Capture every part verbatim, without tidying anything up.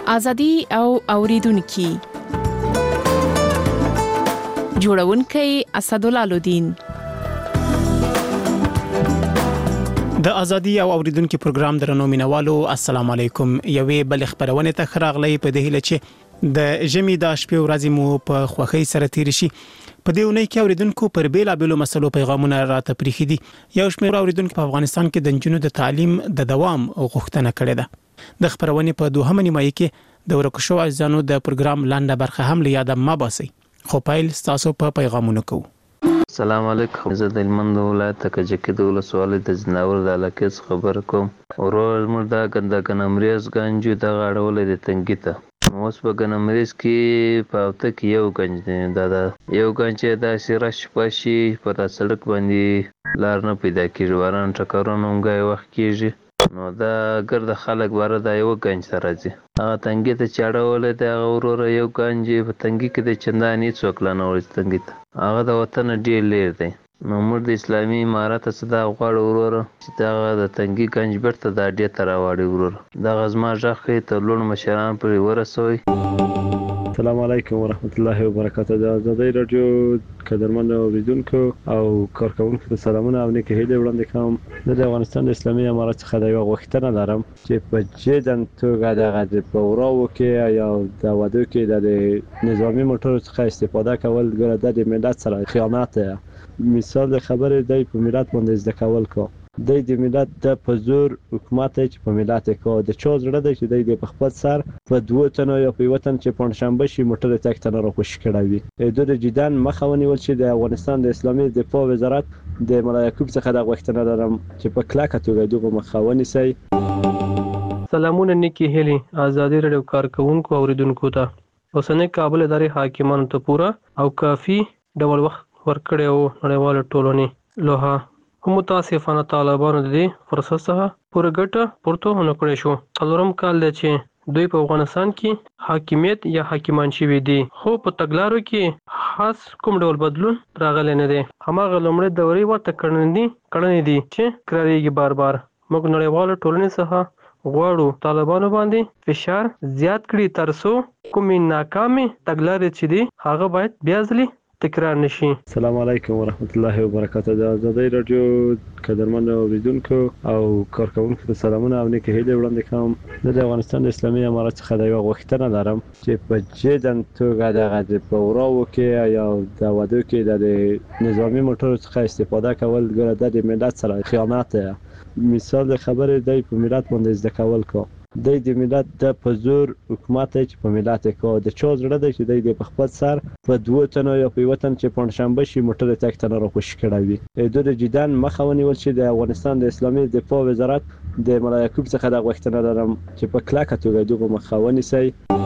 ازادي او اوریدونکو جوړونکي اسدالله لودین. د ازادي او اوریدونکو پروګرام درنو مینوالو السلام علیکم. یوې بل خبرونه ته خراغلی په دې هله چې د جمی د شپې ورځې مو په خوخي سره تیر شي. په دې ونې کې اوریدونکو پر بیل بیلو مسلو پیغامونه راته پریخي دي. یو شمېر اوریدونکو په افغانستان کې د جنونو د تعلیم د دوام غوښتنه کړې ده. د خبرونه په دوهمه نیمایي کې د ورکشو عزیزانو د پروګرام لاندې برخه هم لیاده ما باسي. خو پایل تاسو په پیغامونو کو. السلام علیکم. زه د هلمند ولایت کجکي د ولسوالۍ د ځناور د علاقې څخه خبره کوم. ورور زموږ دا ګنده ګنمریز ګنجو دغه اړولی د تنګي ته. اوس په ګنمریز کې په هفته کې یو ګنج دی. دا د یو ګنج چې داسې رش پشي په دا سړک باندې لار نه پیدا کېږي. باران ټکرونه هم ګای وخت کېږي. نو دا ګرد خلک باره دا یو ګنج ته راځي. هغه تنګي ته چې اړولی دی هغه وروره یو ګنج په تنګي کې د چندان هېڅوک لا نه وړي تنګي ته. هغه د وطن ډېر لیر دی. نو موږ د اسلامي امارت څخه دا غواړو وروره چې دغه د تنګي ګنج بیرته دا ډې ته راوړي وروره. دغه زما غږ ښایي تر لوړ مشران پورې ورسوئ. السلام علیکم ورحمت الله وبرکاته. د ازادۍ راډیو قدرمن اوریدونکو او کارکونکو ته سلامونه او نیکې هیلې وړاندې کوم. زه د افغانستان د اسلامي امارت څخه د یوه غوښتنه لرم چې په جدن توګه دغه د پوراو کې یا د ودو کې د نظامي موټرو څخه استفاده کول ګوره د ملت سره خیانت دی. مثال خبرې دی په ملت باندې زده کول کو د دې ملت د پزور حکومت چې په ملت کو د چا زړه دی چې د په خپل سر په دوه تنو یا په وطن چې پنځشنبه شي موټر تک تنه را خوش کړوي. د جدن مخاوني ول چې د افغانستان د اسلامي دفاع وزارت د مولا یعقوب څخه د غوښتنه لرم چې په کلاکه توګه دغه مخاوني سي. سلامونه نیکی هلی ازادي رادیو کارکونکو اوریدونکو ته. اوسنۍ کابل ادارې حاکمانو ته پورا او کافي ډول وخت ورکړی او نړیواله ټولنې لوها هم متاسفانه طالبانو د دې فرصت څخه پوره ګټه پورته ونه کړی شو. څلورم کال دی چې دوی په افغانستان کې حاکمیت یا حاکمان شوي دي، خو په تګلارو کې خاص کوم ډول بدلون راغلی نه دی. هماغه لومړۍ دورې ورته کړنې دي کړنې دي چې کرارېږي بار بار. موږ نړیواله ټولنې څخه غواړو طالبانو باندې فشار زیات کړي تر څو کومې ناکامې تګلارې چې دي هغه باید بیا ځلې تکرار نشي. السلام علیکم ورحمت الله وبرکاته. د ازادۍ راډیو قدرمن اوریدونکو او کارکونکو ته سلامونه او نیکې هیلې وړاندې کوم. زه د افغانستان د اسلامي امارت څخه د یوه غوښتنه لرم چې په جدن توګه دغه د پوراو کې یا د ودو کې د نظامي موټرو څخه استفاده کول ګوره د ملت سره خیانت دی. مثال خبرې دی په ملت باندې زده کول کو د دې ملت د پزور حکومت چې په ملت کو د چا زړه دی چې د په خپل سر په دوه تنو یا په وطن چې پنځشنبه شي موټر تک تنه را خوش کړوي. د جدن مخاوني ول چې د افغانستان د اسلامي دفاع وزارت د مولا یعقوب څخه د غوښتنه لرم چې په کلاکه توګه دغه مخاوني سي.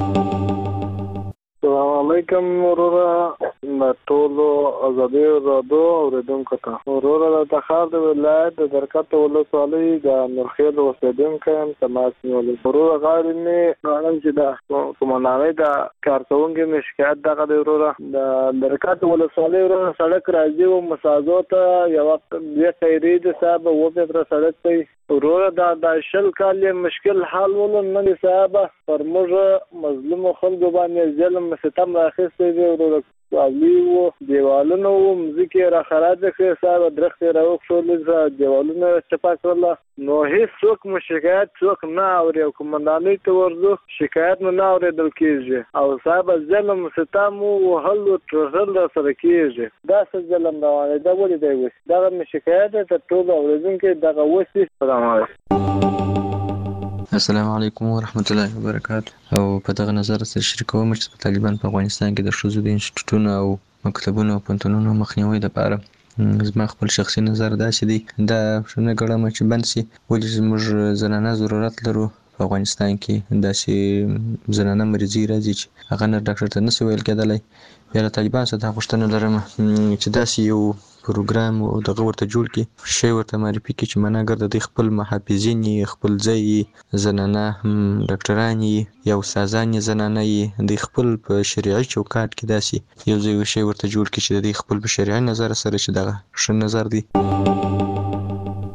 السلام علیکم وروره د ټولو ازادي راډیو اوریدونکو ته. وروره د تخار د ولایت د درکټ ولسوالۍ د نورخیل اوسېدونکی یم. تماس نیولی وروره غواړم مې غواړم چې د قومندانۍ د کارکوونکي مې شکایت دغه دی وروره د درکټ ولسوالۍ وروره سړک راځي و مسازو ته یوه دوې قیرې دي صاحب اووه متره سړک دی وروره. دا د شل کال یې مشکل حل ولو نه دی صاحب. پر موږ مظلومو خلکو باندې ظلم ستم راخیستی دی وروره. والی وو دیوالونه وو مځکې را خراب کړې صاحب. درختې راوښولې دیوالونه چپا کړله. نو هېڅوک مو شکایت څوک نه اوري او قومندانۍ ته ورځو شکایت مو نه اورېدل کېږي او صاحب ظلم ستم وهل وټرل راسره کېږي. دا څه ظلم روان دی؟ دا ولې دی وسي؟ دغه مې شکایت دی تر ټولو اورېدونکي دغه وسي. سلام علیکم. السلام علیکم ورحمت الله وبرکاته. او په دغه نظر سره شریکوم چې طالبان په افغانستان کې د ښځو د انسټیټوټونو او مکتبونو او پوهنتونونو مخنیوي لپاره زما خپل شخصي نظر داسې دی دا نه ګڼم چې بند شي. ولې زموږ زنانه ضرورت لرو په افغانستان کې داسې زنانه مریضي راځي چې هغه نه ډاکټر ته نشي ویل کېدلی. بیا له طالبان څخه دا غوښتنه لرم چې داسې یو پروګرام او دغه ورته جوړ کړي، شی ورته معرفي کړي چې معناګر د دوی خپل محافظین یې، خپل ځای یې، زنانه ډاکټران یې یا استادان یې زنانه یې، دوی خپل په شرعي چوکاټ کې داسې یو ځای شی ورته جوړ کړي چې د دوی خپل په شرعي نظر سره چې دغه ښه نظر دی.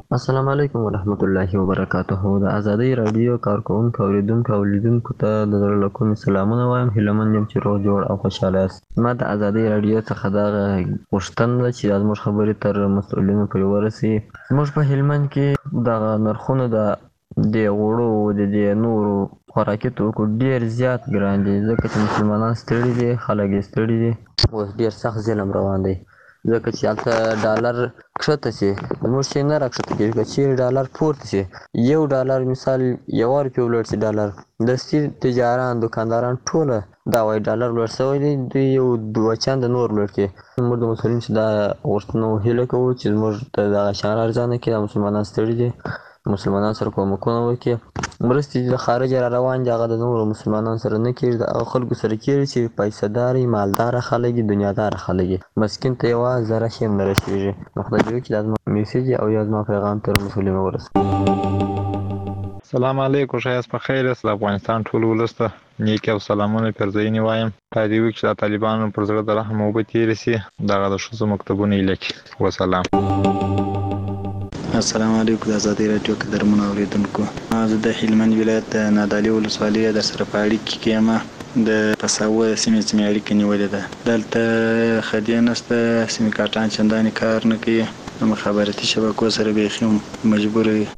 السلام علیکم ورحمت الله وبرکاته. د ازادۍ رادیو کارکونکو اوریدونکو او لیدونکو ته د زړه له کومې سلامونه وایم. هیله مند یم چې روغ جوړ او خوشحاله یاست. ما د ازادۍ رادیو څخه دغه غوښتنه ده چې دا زموږ خبرې تر مسؤلینو پورې ورسي. زموږ په هلمند کې دغه نرخونه د د غوړو د دې نورو خوراکي توکو ډېر زیات ګران دي، ځکه چې مسلمانان ستړي دي، خلک یې ستړي دي. اوس ډېر سخت ظلم روان دی، ځکه چې هلته ډالر کښته شي زموږ شی نه راکښته کېږي. که چیرې ډالر پورته شي، یو ډالر مثال یوه روپۍ ولاړ شي ډالر، دستي تجاران دوکانداران ټوله دا وایي ډالر لوړ شوی دی، دوی یو دوه چنده نور لوړ کړي. موږ د مسؤلینو چې دا غوښتنه هیله کوو چې زموږ ته دغه شیان ارزانه کړي. دا مسلمانان ستړي دي، مسلمانان سره کومکونه وکړي. مرستې چې د خارجه را روان دي هغه د نورو مسلمانانو سره نه کېږي، د هغه خلکو سره کېږي چې پیسه داري مالداره خلک دي، دنیاداره خلک دي. مسکین ته یوه ذره شی هم نه رسېږي. نو خدای دې وکړي دا زما میسیج او یا زما پیغام تر مسؤلینو ورسوي. سلام علیکم، ښایست په خیر یاست. د افغانستان ټول ولس ته نیکې او سلامونه پیرزوینې وایم. خدای دې وکړي چې د طالبانو پر زړه د رحم اوبه تېرې سي، دغه د ښځو مکتبونه یې لکي. وسلام. السلام علیکم. د ازادۍ راډیو قدرمنو اوریدونکو، زه د هلمند ولایت د نادعلي ولسوالۍ در سره په اړیکه کې یم. د پساوه سیمې سیمې اړیکه نیولې ده. دلته خدۍ نشته، سیمې کارټان چندانې کار نه کوي، د مخابراتي شبکو سره بیخي مجبور وي.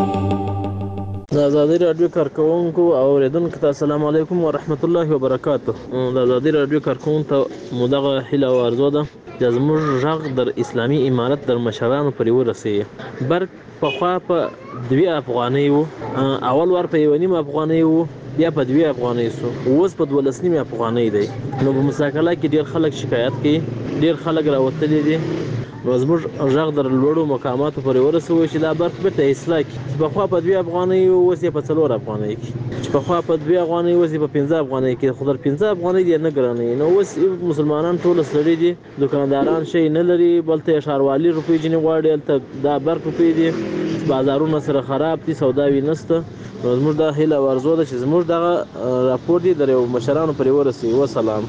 د ازادۍ راډیو کارکونکو او اوریدونکو ته السلام علیکم ورحمت الله وبرکاته. د ازادۍ راډیو کارکونکو ته مو دغه هیله او ارزو ده چې زموږ غږ در اسلامي امارت در مشرانو پورې ورسوي. برق پخوا په دوی افغانۍ وو، اول وار په یوه نیم افغانۍ وو، بیا په دوی افغانۍ سو، اوس په دولس نیمې افغانۍ دی. نو په مساکله کې ډېر خلک شکایت کوي، ډېر خلک راوتلي دي. نو زموږ غږ در لوړو مقاماتو پورې ورسوي چې دا برق بېرته اصلاح کړي، چې پخوا په دوی افغانۍ وو اوس یې په څلور افغانۍ کې، چې پخوا په دوی افغانۍ اوس یې په پنځه افغانۍ کې. خو در پنځه افغانۍ دې نه ګرانوي. نو اوس مسلمانان ټوله ستړي دي، دوکانداران شی نه لري، بل ته یې ښاروالي روپۍ ځینې غواړي، هلته دا برق روپۍ دي، بازارونه سره خراب دي، سوداوي نشته. نو زموږ دا هیله او ارزو ده چې زموږ دغه راپور دي در یو مشرانو پورې ورسوي. وسلام.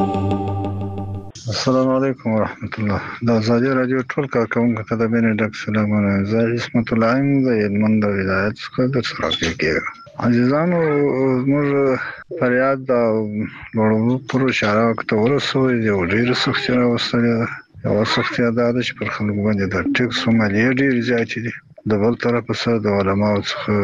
السلام علیکم ورحمت الله. د ازادۍ راډیو ټول کارکونکو ته د مینې ډک سلامونه. زه عصمت الله یم د هلمند ولایت څخه در سره کېږم. عزیزانو، زموږ فریاد د لوړو پرو اشاره ورته ورسوي، یو ډېره سختي راوستلې ده. یوه سختي دا ده چې پر خلکو باندې د ټکس مالیې ډېرې زیاتې دي. د بل طرفه څخه د علماو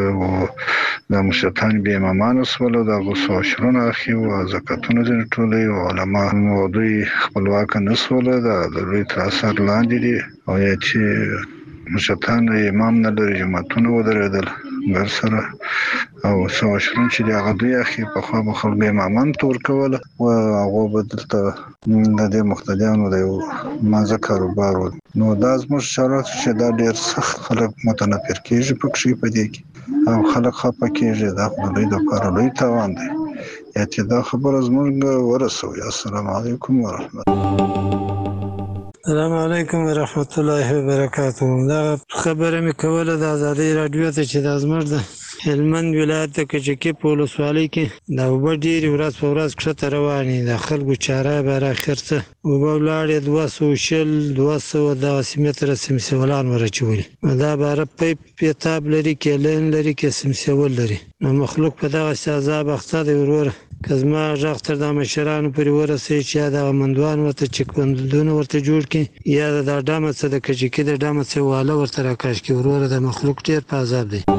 څخه د مشرتان بې امامانو شولو، د هغو عشرونه اخي او زکاتونه ځینې ټولوي، او علما او دوی خپلواکه نه شوله، د لوی تر اثر لاندې دي. او یا چې مشرتان امام نه لري، جماعتونه ودرېدل ګر سره، او څو عشرون چې د هغه دوی اخي پخوا به خلکو امامان ته ورکوله، او هغو به دلته د دې مقتدیانو د یو مازه کاروبار و. نو دا زموږ شرایط چې دا ډېر سخت خلک متنفر کېږي پکښې په دې کې، او خلک خفه کېږي. دا خو د دوی دپاره لوی تاوان دی. یا چې دا خبره زموږ ورسوي. السلام علیکم ورحمت الله. السلام علیکم ورحمت الله وبرکاته. دا خبره مې کوله د ازادۍ راډیو ته چې دا زموږ د هلمند ولایت د کجکي په ولسوالۍ کې دا اوبه ډېرې ورځ په ورځ کښته روانې، د خلکو چاره به راخر څه اوبه ولاړې دوه سوه شل دوه سوه دغسې متره سمسیولان ور اچولي. دا باره پیپ پیتاب لري، کیلین لري، کې سمسیول لري. نو مخلوق په دغسې عذاب اخته دی. وروره که زما غږ تر دا مشرانو پورې ورسوي چې یا دغه مندوان ورته چک بندونه ورته جوړ کړي، یا د دا ډمه څه د کجکي د ډمه څه واله ورته راکش کړي. وروره د مخلوق ډېر په عذاب دی.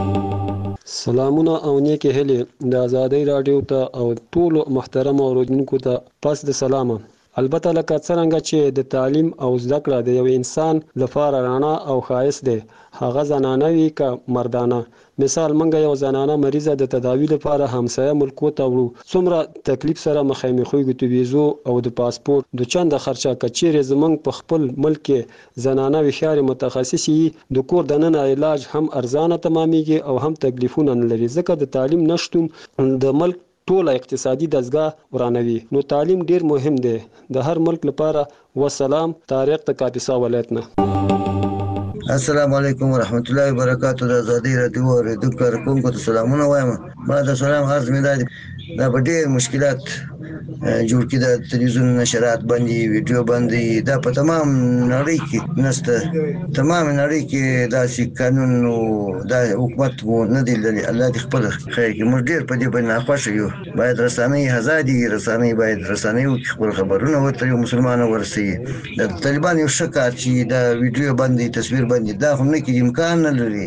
سلامونه او نیکې هیلې د ازادۍ راډیو ته او ټولو محترمو اوریدونکو ته پس د سلامه. البته لکه څرنګه چې د تعلیم او زده کړه د یو انسان لپاره رڼا او ښایست دی، هغه زنانه وي که مردانه. مثال منګه یو زنانه مریضه د تداوی لپاره همسایه ملکو ته وړو، څومره تکلیف سره مخامخ کېږو. د ویزو او د پاسپورت د چنده خرچه که چیرې زموږ په خپل ملک کې زنانه هوښیارې متخصصې وي، د کور دننه علاج هم ارزانه تمامیږي او هم تکلیفونه نه لري، ځکه د تعلیم نشتون د ملک ټوله اقتصادي دستګاه ورانوي. نو تعلیم ډیر مهم دی د هر ملک لپاره. وسلام. طارق د کاپیسا ولایت نه. السلام علیکم ورحمت الله وبرکاته. د ازادۍ راډیو اوریدونکو کارکونکو ته سلامونه وایم. ما د سلام عرض مې دا دی، دا به ډېر مشکلات جوړ کړي د تلویزیون نشرات باندې ویډیو باندې دا په تمام نړۍ کې نسته تمام نړۍ کې دا چې قانون او دا حکومت وو نه دی لري الله دې خپل خیر کې موږ ډیر په دې باندې خوښ یو باید رسنۍ آزادي رسنۍ باید رسنۍ خپل خبرونه ورته مسلمانانو ورسي د طالبان یو شکایت چې دا ویډیو باندې تصویر باندې دا هم نه کې امکان نه لري.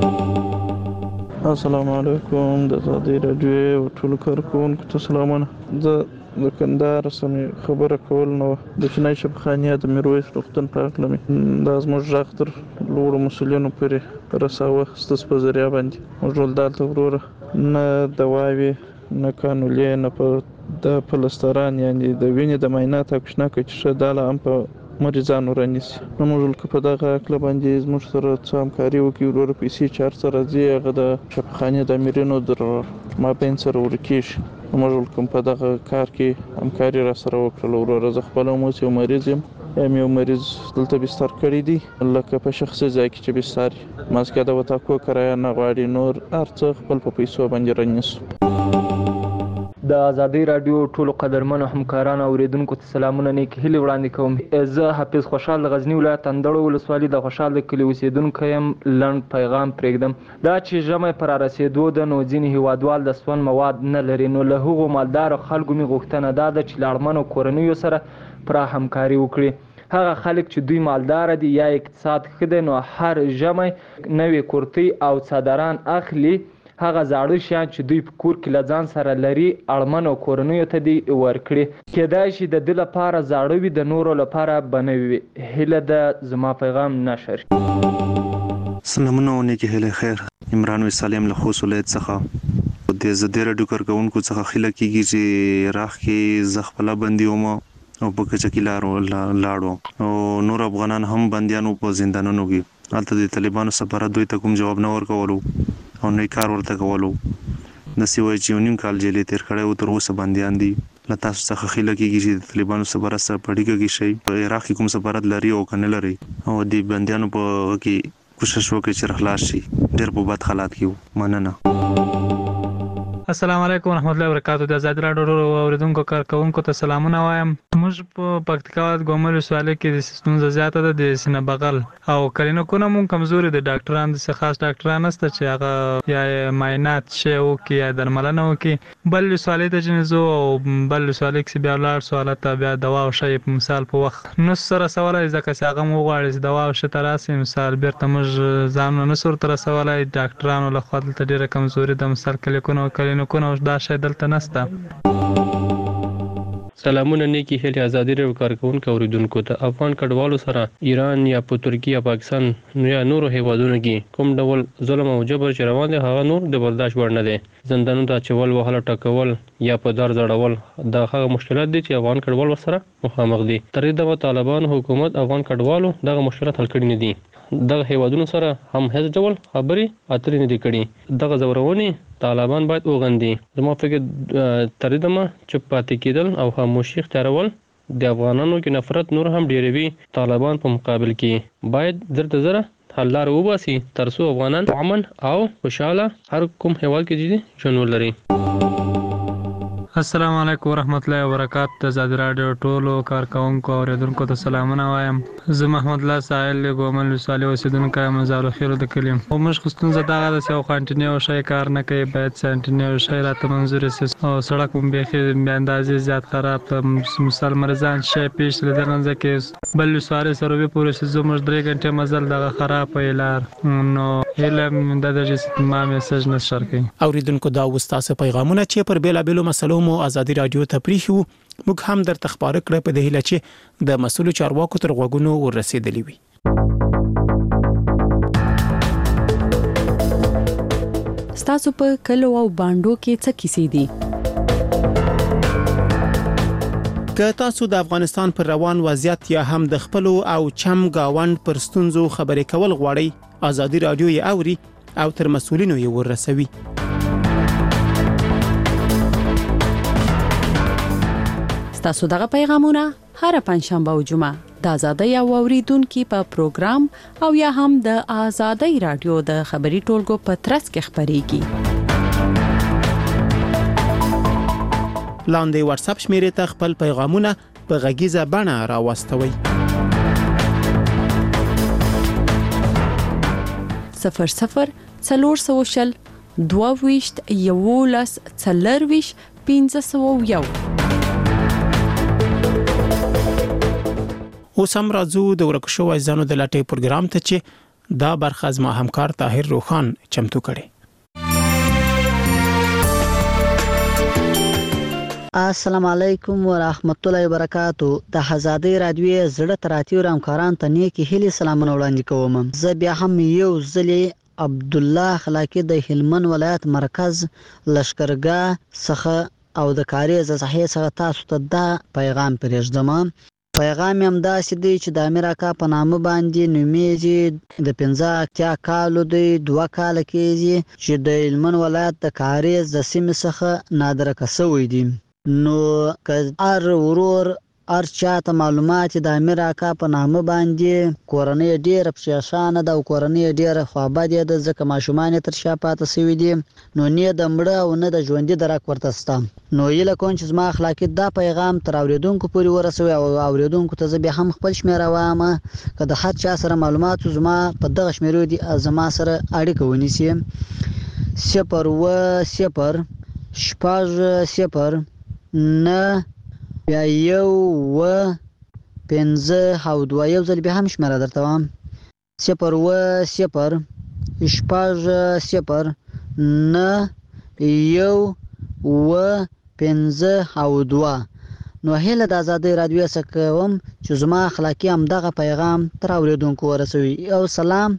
السلام علیکم د آزادۍ راډیو ټول کارکونکو ته سلامونه. زه د کندهار سمې خبره کول نو د چینای شبخانیه د میرویس روغتون په اړه مې دا زموږ غږ تر لوړو مسؤلینو پورې رساوه ستاسو په ذریعه باندې موږ ټول دلته وروره نه دواوې نه کانولې نه په د پلستران یعنی د وینې د معاینات او کشناکه چې شه داله هم په مریضانو رانیسي نو موږ په دغه عقله باندې زموږ سره څه همکاري وکړي وروره پیسې چې هر څه راځي هغه د شفاخانې د امیرینو در مابین سره ورکېږي موږ کوم په دغه کار کې همکاري را سره وکړله وروره زه خپله هم اوس یو مریض یم یم یو مریض دلته بستر کړی دی لکه په شخصي ځای کې چې بستر ماسکه د وتاکو کرایه نه غواړي نور هر څه خپل په پیسو باندې رانیسو. د آزادۍ راډیو ټولو قدرمنو همکارانو اوریدونکو ته سلامونه نیکې هیلې وړاندې کوم. زه حافظ خوشحال د غزني ولایت اندړو ولسوالي د خوشحال د کلي اوسېدونکی یم. لنډ پیغام پرېږدم. دا چې ژمی پر رارسېدو ده نو ځینې هیوادوال د سون مواد نه لري نو له هغو مالدارو خلکو مې غوښتنه دا ده چې له اړمنو کورنیو سره پوره همکاري وکړي. هغه خلک چې دوی مالدار دي یا اقتصاد ښه دی نو هر ژمی نوې کورتۍ او څادران اخلي هغه زاړه شیان چې دوی په کور کې له ځان سره لري اړمنو کورنیو ته دې ورکړي. کیدای شي د ده لپاره زاړه وي د نورو لپاره به نوي وي. هیله ده زما پیغام نشر. سلامونه او نیکې هیلې خیر. عمران وسالم له خوست ولایت څخه د آزادۍ راډیو کارکوونکو څخه خیله کېږي چې راخ کې زه خپله بندي وم او په کچه کې لاړو او نور افغانان هم بندیانو په زندانونو کې هلته د طالبانو سفارت دوی ته کوم جواب نه ورکولو او نه کار ورته کولو. داسې وایي چې یو نیم کال جیل یې تېر کړی و تر اوسه بندیان دي. له تاسو څخه خیله کېږي چې د طالبانو سفارت سره په اړیکه کې شئ په عراق کې کوم سفارت لري او که نه لري او د بندیانو په هغه کې کوشش وکړئ چې خلاص شي. ډېر په بد حالات کې مننه. السلام علیکم ورحمت الله وبرکاتہ. د آزادۍ راډیو اوریدونکو کارکوونکو ته سلامونه وایم. موږ په پکتیکا ولایت ګومل ولسوالۍ کې د ستونزه زیاته ده د سینه بغل او کلینیکونه مونږ کمزوري دي. ډاکټران داسې خاص ډاکټران نشته چې هغه یا معاینات شی وکړي یا درملنه وکړي. بل ولسوالۍ ته چې ځو او بل ولسوالۍ کې بیا ولاړ سو هلته بیا دوا او شی په مثال په وخت نو سره رسولی ځکه چې هغه مو وغواړي چې دوا او شی ته راسي مثال بیرته موږ ځانونه نسو ورته رسولی. ډاکټرانو لخوا دلته ډېره کمزوري ده مثال کلینیکونه او کلینیکونه دا شی دلته نشته. سلامونه نیکی هیلې آزادۍ راډیو کارکوونکو اوریدونکو ته. افغان کډوالو سره ایران یا په ترکیه یا پاکستان یا نورو هیوادونو کې کوم ډول ظلم او جبر چې روان دی هغه نور د برداشت وړ نه دی. زندانونو ته اچول وهل ټکول یا په دار ځړول دا هغه مشکلات دي چې افغان کډوال ورسره مخامخ دي. تر دې دمه طالبان حکومت افغان کډوالو دغه مشکلات حل کړي نه دي. دغه هیوادونو سره هم هیڅ ډول خبرې اترې نه دي کړي. دغه ځورونې طالبان باید وغندي. زما فکر تر دې دمه چوپ پاتې کېدل او خاموشي اختیارول د افغانانو کې نفرت نور هم ډېروي. طالبان په مقابل کې باید زر تر زره حل لاره وباسي تر څو افغانان امن او خوشحاله هر کوم هیواد کې ژوند ولري. السلام علیکم ورحمت الله وبرکاتہ. د آزادۍ راډیو ټولو کارکوونکو اوریدونکو ته سلامونه وایم. زه محمد الله ساحل ګومل ولسوالۍ اوسېدونکی یم. مزار خیرو د کلي یم. خو موږ خو ستونزه دغه ده چې یو خو انټینیو شی کار نه کوي باید چې انټینیو شی راته منظور شي او سړک هم بیخي بې اندازې زیات خراب ده. مثال مریضان شی پیش له دغه ځای کې بل ولسوالۍ سروبي پورې چې زموږ درې ګنټې مزل دغه خراب وي لار نو هیله مې ده چې ما میسج نشر کوي. اوریدونکو دا اوس تاسو پیغامونه چې پر بیلابېلو مسلو مو آزادۍ راډیو ته پریښو موږ هم درته خبره کړې په دې هیله چې د مسؤلو چارواکو تر غوږونو ورسېدلې وي. ستاسو په کلو او باندو کې څه کیسې دي؟ که تاسو د افغانستان پر روان وضعیت یا هم د خپل او چم گاوند پر ستونزو خبرې کول غواړئ آزادۍ راډیو یې اوري او تر مسؤلینو یې ورسوي. ستاسو دغه پیغامونه هر پنځشنبه او جمعه د آزادۍ او اوریدونکو په پروګرام او یا هم د آزادۍ راډیو د خبري ټولګو په ترڅ کې خبريږي. لاندې واتس اپ شمیرې ته خپل پیغامونه په غږیزه بڼه راوستوئ. صفر صفر څلور سوه شل دوه ویشت یولس څلرویشت پنځه سوه یو. اوس هم راځو د ورک شوو عزیزانو د لټۍ پروګرام ته چې دا برخه زما همکار طاهر روخان چمتو کړي. السلام علیکم ورحمت الله وبرکاتو. د آزادۍ رادیو زړه تراتیو همکاران ته نیکی هیلې سلامونه وړاندې کوم. زه بیا هم یو ځلې عبدالله خلاقی د هلمند ولایت مرکز لشکرګاه څخه او د کاریز صحیح څخه تاسو ته دا پیغام پرېږدم. پیغام هم داسې دی چې د امیر اکا په نامه باندې نومیږي. د پنځه اتیا کالو دی، دوه کاله کېږي چې د هلمند ولایت د کاریز د سیمې څخه نادرکه شوی دی. نو که هر ورور هر چاته معلومات د امیر اکا په نامه باندې کورنۍ ډیره پریشانه ده او کورنۍ ډیره خوابدې ده، ځکه ماشومان تر شا پاتې شوي دي. نو نه د مړه او نه د ژوندي درک ورته شته. نو هیله کوم چې زما اخلاقي دا پیغام تر اوریدونکو پورې ورسوي او اوریدونکو ته زه بیا هم خپل شمیره وایم که د هر چا سره معلومات زما په دغه شمیرو دي زما سره اړیکه ونیسي. صفر اوه صفر شپږ صفر نه بیا یو اوه پنځه او دوه. یو ځل بیا هم شمیره درته وایم. صفر اوه صفر شپږ صفر نه یو اوه پنځه او دوه. نو هیله د آزادۍ رادیو څخه کوم چې زما اخلاقي همدغه پیغام تر اوریدونکو ورسوي. او سلام.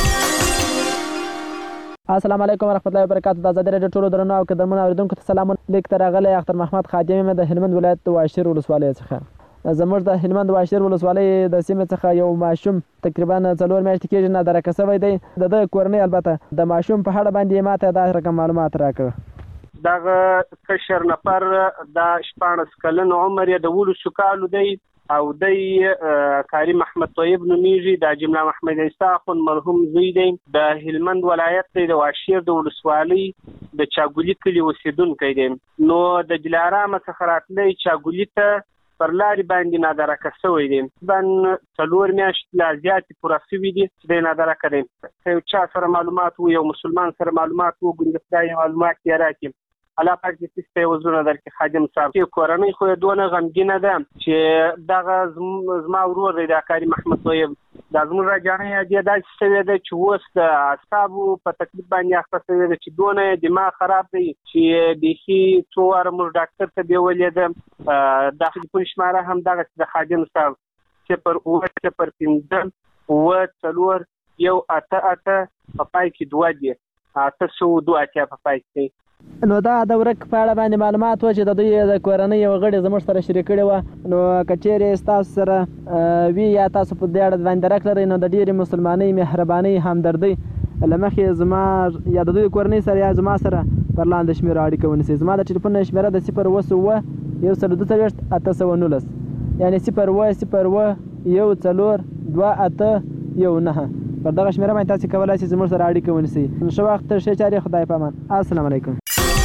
السلام علیکم ورحمت الله وبرکاتو. د آزادۍ رادیو ټولو درنو او قدرمنو اوریدونکو ته سلامونه. لیک ته راغلی اختر محمد خادم یم د هلمند ولایت د واشیر ولسوالۍ څخه. زموږ د هلمند واشیر ولسوالۍ د سیمې څخه یو ماشوم تقریبا څلور میاشتې کېږي نادرکه شوی دی. د ده کورنۍ البته د ماشوم په اړه باندې ماته دا رقم معلومات راکړه. دغه کشر نفر د شپاړس کلن عمر یې د ولسو کالو دی او دی کاری محمد طیب نومیږي. د جمله محمد عیسی اخون مرحوم زوی دی. د هلمند ولایت دی د واشیر د ولسوالۍ د چاګولي کلي اوسیدونکی دی. نو د دلارام څخه راتلی چاګولي ته پر لارې باندې نادرکه شوی دی. بن څلور میاشتې لا زیاتې پوره شوي دي چې دی نادرکه دی. که یو چا سره معلومات و، یو مسلمان سره معلومات وګوري د خدای معلومات یې راکړي. الله پاک دې ستاسو په وزونه درکې خادم صاحب. چې کورنۍ خو یې دونه غمګینه ده چې دغه زما ورور دی د کاری محمد طیب دا زموږ راجانۍ دې داسې شوې ده چې اوس د اعصابو په تکلیف باندې اخته شوې ده چې دونه دماغ خراب دی چې بیخي څو واره موږ ډاکټر ته بیولې ده. د ټلیفون شماره هم دغه د خادم صاحب صفر اوه صفر پنځه اوه څلور یو اته اته په پای کې دوه دي اته سوه دوه اتیا په پای کې. نو دا د ورک په اړه باندې معلومات و چې د دوی د کورنۍ یو غړي زموږ سره شریک کړي وه. نو که چیرې ستاسو سره وي یا تاسو په دې اړه باندې درک لرئ نو د ډېرې مسلمانۍ مهربانۍ همدردۍ له مخې زما یا د دوی کورنۍ سره یا زما سره پر لاندې شمیرو اړیکه ونیسئ. زما د ټلیفون شمیره د صفر اوه اووه یو سل دوه څلوېښت اته سوه نولس یعنې صفر اوه صفر اوه یو څلور دوه اته یو نهه. پر دغه شمیره باندې تاسې کولی شئ زموږ سره اړیکه ونیسئ. ښه وخت، ښې چارې، خدای په امان. السلام علیکم.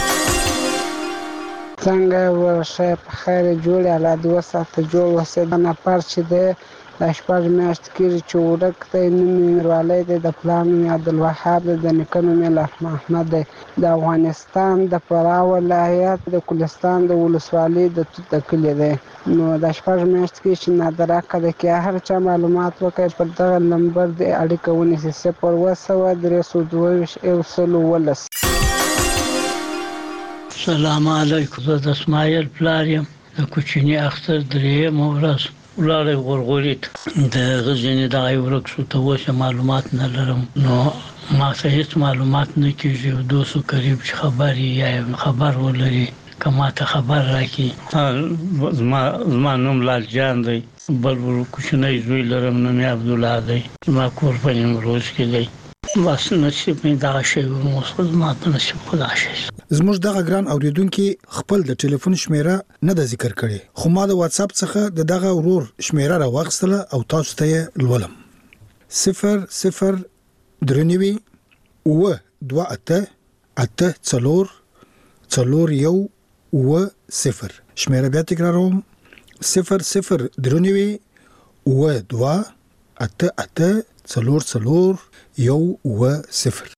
څنګه ورشه په خیر جوړې الله دې وساته جوړ وسې. دا نفر چې دی دا شپږ میاشتې کېږي چې ورک دی. نوم یې میروالی دی، د پلار نوم یې عبدالوهاب دی، د نیکه نوم یې لطف محمد دی. د افغانستان د فراه ولایت د کلستان د ولسوالۍ د توت د کلي دی. نو دا شپږ میاشتې کېږي چې نادرکه دی. که هر چا معلومات وکړي پر دغه نمبر د اړیکه ونیسي صفر اوه سوه درې سوه دوه ویشت یو سل اوولس. سلام علیکم. زه د اسماعیل پلار یم. د کوچني اختر درېیمه ورځ ولاړی غورغوري ته د هغه ځینې دغه ورک شو. ته اوس معلومات نه لرم نو ما ته هېڅ معلومات نه کېږي. دوست و قریب چې خبر یې یا خبر ولري که ما ته خبر راکړي. زما نوم لال جان دی. بل کوچنی زوی لرم نوم یې عبدالله دی. زما کور په نیمروز کې دی. بس نصیب مې دغه شی و، اوس خو زما په نصیب خو دغه شی. زموږ دغه ګران اوریدونکي خپل د ټلیفون شمیره نه ده ذکر کړې، خو ما د واتس اپ څخه د دغه ورور شمیره راوغستله او تاسو ته یې لولم. صفر صفر درې نوي اوه دوه اته اته څلور څلور یو و صفر. شمیره بیا تکراروم صفر صفر درونوي و دوا اته اته څلور څلور یو و صفر.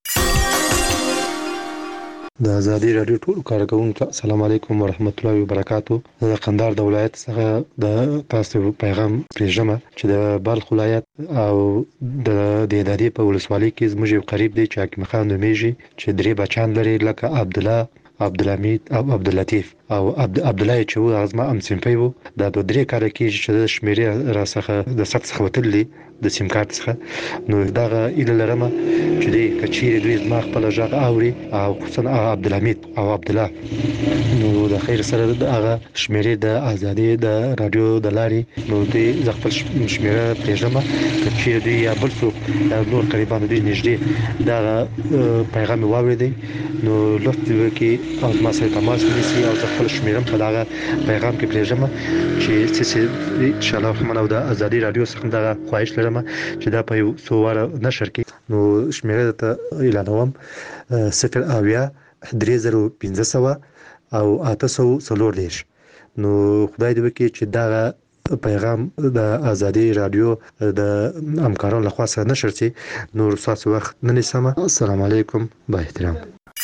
د ازادي رادیو ټول کارکونکو السلام علیکم ورحمت الله وبرکاتو. د قندهار د ولایت څخه د تاسو پیغام پرېږم چې د بلخ ولایت او د دهدادي په ولسوالۍ کې زموږ یو قریب دی چې حکیم خان نومیږي چې درې بچان لري لکه عبدالله، عبدالحمید او عبداللطیف او عبدالله چې و هغه زما همصنفی و. دا دوه درې کاله کېږي چې د شمېرې راڅخه د ثبت څخه وتلي د سیم کارت څخه. نو دغه هیله لرم چې دوی که چیرې دوی زما خپله غږ اوري او خصوصا عبدالحمید او عبدالله نو د خیر سره د هغه شمېرې د ازادي د رادیو د لارې نو دوی زه خپل شمېره پرېږدم که چیرې دوی یا بل څوک یا نور قریبان دوی نږدې دغه پیغام یې واورېدی نو لطف وکړي او زما سره تماس ونیسي او زه خپل شمېره په دغه پیغام کې پرېږدم چې څه څه انشاءالله رحمن او د ازادي رادیو څخه دغه خواهش لرم چې دا په یو څو واره نشر کړي. نو شمېره ته اعلانوم صفر اویا درې زره پنځه سوه او اته سوه څلور دېرش. نو خدای دې وکړي چې دغه پیغام د ازادي رادیو د همکارانو لخوا سره نشر شي. نور ستاسو وخت نه نیسم. السلام علیکم با احترام.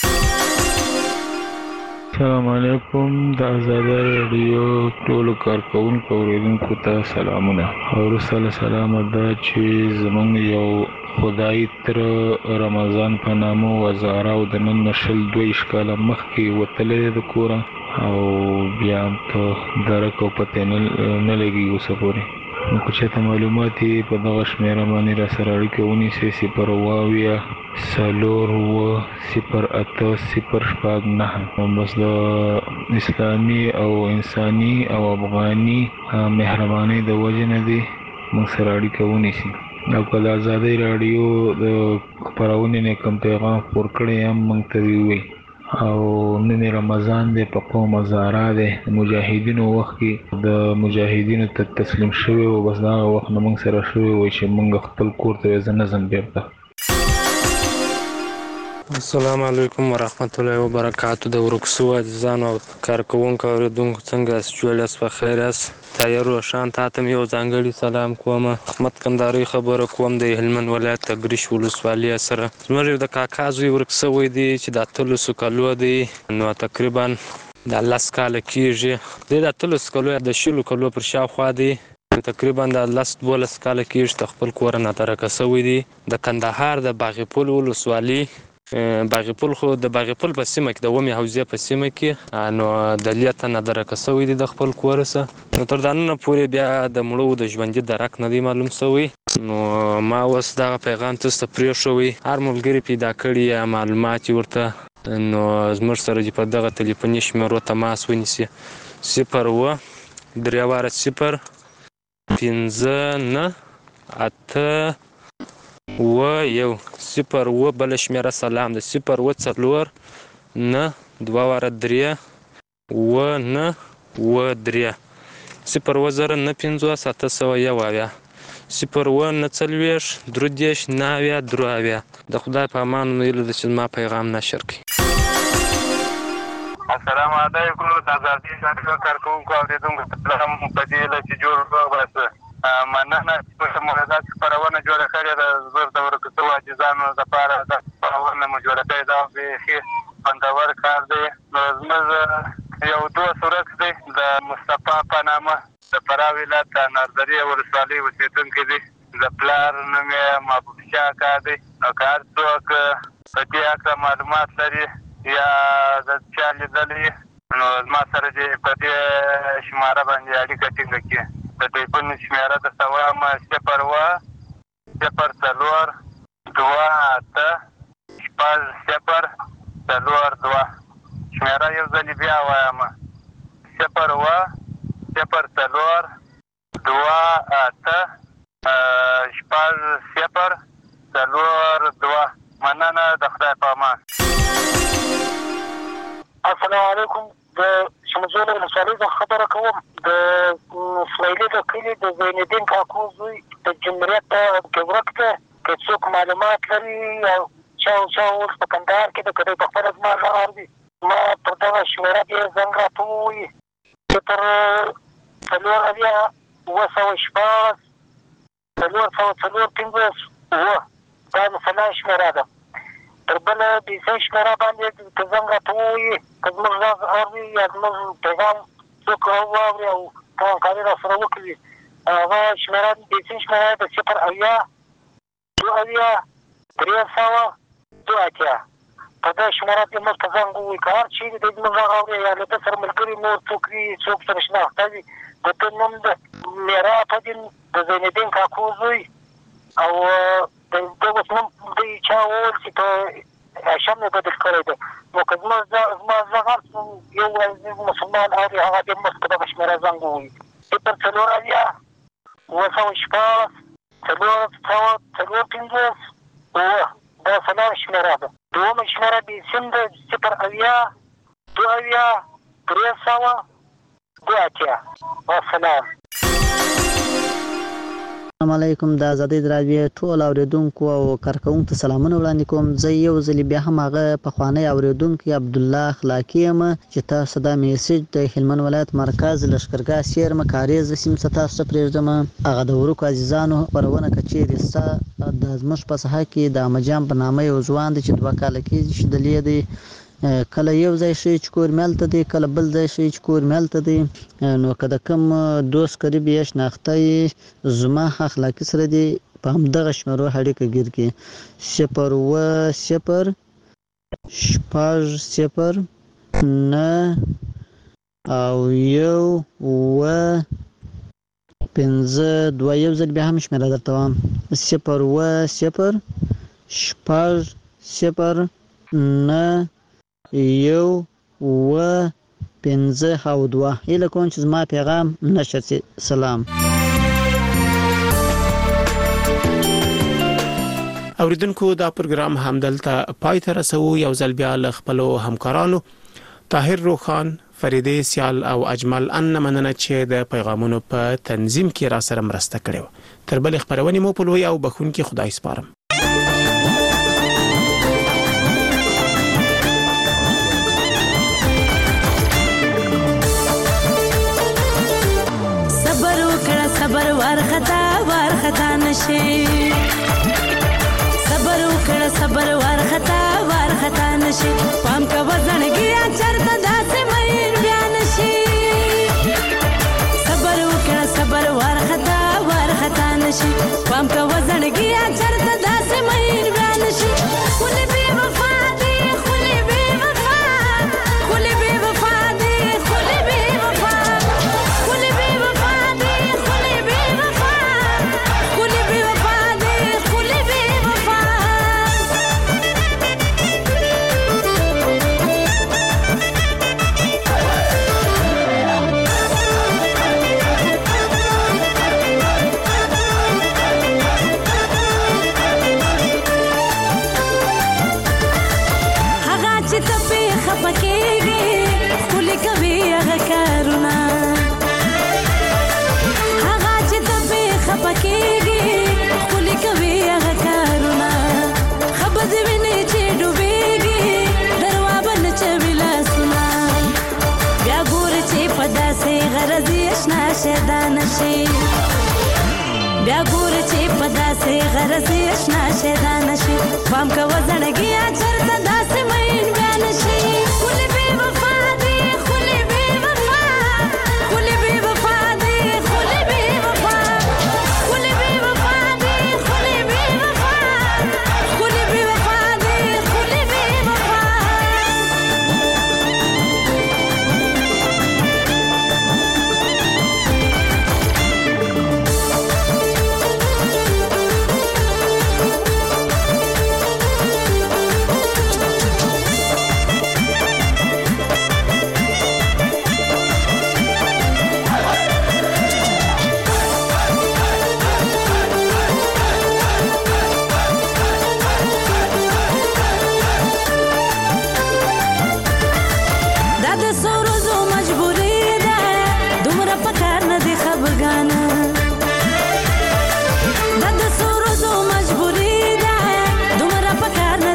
السلام علیکم. د ازادي رادیو ټولو کارکونکو اوریدونکو ته سلامونه. وروسته له سلامه دا چې زمونږ یو خدای تر رمضان په نامه وزاره او د نن شل دویشت کاله مخکې وتلی د کوره او بیا ته درک او پته نه لګي اوسه پورې. نو که چېرته معلومات یې په دغه شمېره باندې را سره اړیکه ونیسئ صفر اوه اویا څلور اوه صفر اته صفر شپږ نهه. بس د اسلامي او انساني او افغاني مهربانۍ د وجې نه دې موږ سره اړیکه ونیسي. او که د ازادۍ راډیو د خپرونې نه کوم پیغام خپور کړی هم موږ ته دې ووایي. او نن رمضان دی په قوم هزاره دی د مجاهدینو وخت کې د مجاهدینو ته تسلیم شوی و. بس دغه وخت نه موږ سره شوی و چې موږ خپل کور ته زه نه ځم بیرته. السلام علیکم ورحمت الله وبرکاتو. د ورک سوو عزیزانو او کارکوونکو اورېدونکو څنګه یاست؟ جوړ یاست؟ په خیر یاست؟ طاهر روښان تا ته یو ځانګړی سلام کوم. احمد کندهاري خبره کوم د هلمند ولایت د ګریش ولسوالۍ سره. زموږ یو د کاکا زوی ورک سوی دی چې د اتلسو کالو دی. نو تقریبا د لس کاله کېږي. دی د اتلسو کالو یا د شلو کالو پر شاوخوا دی. تقریبا د لس دولس کاله کېږي د خپل کور نه ترکه سوی دی. د کندهار د باغپل ولسوالۍ باغپل خو د باغپل په سیمه کې د اومې حوزې په سیمه کې نو د لیته نه درکه سوی دی د خپل کور څخه. نو تر دا نن پورې بیا د مړو د ژوندي درک نه دی معلوم سوی. نو ما اوس دغه پیغام تاسو ته پرېښوی. هر ملګري پیدا کړي یا معلومات ورته نو زموږ سره چې په دغه تلیفوني شمېرو تماس ونیسي صفر اوه درې واره صفر پنځه نه اته اوه یو صفر اوه. بله شمېره سلام ده صفر اوه څلور نه دوه واره درې اوه نه اوه درې صفر اوه زره نه پنځوس اته سوه یو اویا صفر اوه نه څلوېښت درې دېرش نه اویا درې اویا. د خدای په امان هیله ده چې زما پیغام نشر کړي. السلام علیکم. د ازادي رادیو کارکوونکو اورېدونکو ته هم په دې هیله چې جوړ روغ باسه. مننه چې موږ دا خپرونه جوړه کړې ده. زه د ورک سوو عزیزانو دپاره دا خپرونه مو جوړه کړې ده. بیخي خوندور کار دی. نو زموږ یو دوست ورک دی د مصطفی په نامه د فراه ولایت د ناردري ولسوالۍ اوسېدونکی دی. د پلار نوم یې محبوب شاه اکا دی. نو که هر څوک په دې هکله معلومات لري یا د چا لیدلی نو زما سره دې په دې شماره باندې اړیکه ټینګه کړي. د ټلیفون شمېره درته وایم صفر اوه صفر څلور دوه اته شپږ صفر څلور دوه. شمېره یو ځلې بیا وایم صفر اوه صفر څلور دوه اته شپږ صفر څلور دوه. مننه. د خدای په امان. السلام علیکم. د شمجول ولسوالۍ څخه خبره کوم. د اسماعیلي د کلي د زینالدین کاکو زوی د جمهوریت د ورک دی. که څوک معلومات لري او چا او چا اوس په کندهار کې د که دی په خپله زما غږ اوري ما پر دغه شمېره دې زنګ راته ووایي صفر څلور اویا اوه سوه شپاړس څلور سوه څلور پنځوس اوه دا مثلا شمېره ده. تر بله بیسۍ شمېره باندې که زنګ راته ووایي که زموږ غږ اوري یا زموږ پیغام څوک واوري او همکاري راسره وکړي هغه شمېره بیسۍ شمېره د صفر اویا دوه اویا درې سوه دوه اتیا په دې شمېره کې موږ ته زنګ ووایي که هر چیرې دی زموږ غږ اوري یا له ده سره ملګري نور څوک وي څوک سره شناخته وي د ده نوم د میرا فدین د زینالدین کاکو زوی او د ده اوس نوم دوی چا وویل چې په هاشم یې بدل کړی دی نو که زما زما زغ هر یو مسلمان اوري هغه دې موږ په دغه شمېره زنګ ووایي صفر څلور اویا اوه سوه شپاړس څلور سوه څلور پنځوس اوه دا څلور شمېره ده. دویمه شمېره بیسیم ده صفر اویا دوه اویا درې سوه دوه اتیا. والسلام. السلام علیکم. د آزادۍ رادیو ټول اوریدونکو او کارکوونکو ته سلامونه وړاندې کوم. زه یو ځل بیا هم هغه پخوانی اوریدونکی عبدالله اخلاقی یم چې تاسو دا میسج د هلمند ولایت مرکز لښکرګاه سیرمه کاریز سیمې څخه تاسو ته پرېږدم. هغه د ورکو عزیزانو خپرونه که چیرې ستا د زموږ په ساحه کې د احمدجان په نامه یو ځوان دی چې دوه کاله کېږي چې دلې دی کله یو ځای شي چې کور ملته دی کله بل ځای شي چې کور ملته دی نو که د کوم دوست قریب یې شناخته یې زما اخلاقي سره دی په همدغه شمېرو اړیکه ګیر کړي صفر اوه صفر شپږ صفر نه او یو اوه پنځه دوه یو ځل بیا هم شمېره درته وایم صفر اوه صفر شپږ صفر نه یو اوه پنځه او دوه. هیله کوم چې زما پیغام نشر شي. سلام. اوریدونکو دا پروګرام همدلته پای ته رسو. یو ځل بیا له خپلو همکارانو طاهر روخان، فریدې سیال او اجمل ان مننه چې د پیغامونو په تنظیم کې را سره مرسته کړې و. تر بل خبرونه مو په لوی او بخونکي خدای سپارم. صبر ورختا ورختا نشي صبر وکړه صبر ورختا ورختا نشي پام کا وزنګیا چرته داسې مې بیان شي صبر وکړه صبر ورختا ورختا نشي پام کا وزنګیا چرته داسې مې بیان شي ولې بے وفا دي ولې بے وفا ولې بے وفا دي ولې بے وفا ولې بے وفا دي بیا ګور چې په داسې غرض آشنا شیدا نشي پام کا وزنګیا چرته داسې مې بیان شي کله بے وفا دي کله بے وفا کله بے وفا دي کله بے وفا کله بے وفا دي کله بے وفا کله بے وفا دي کله بے وفا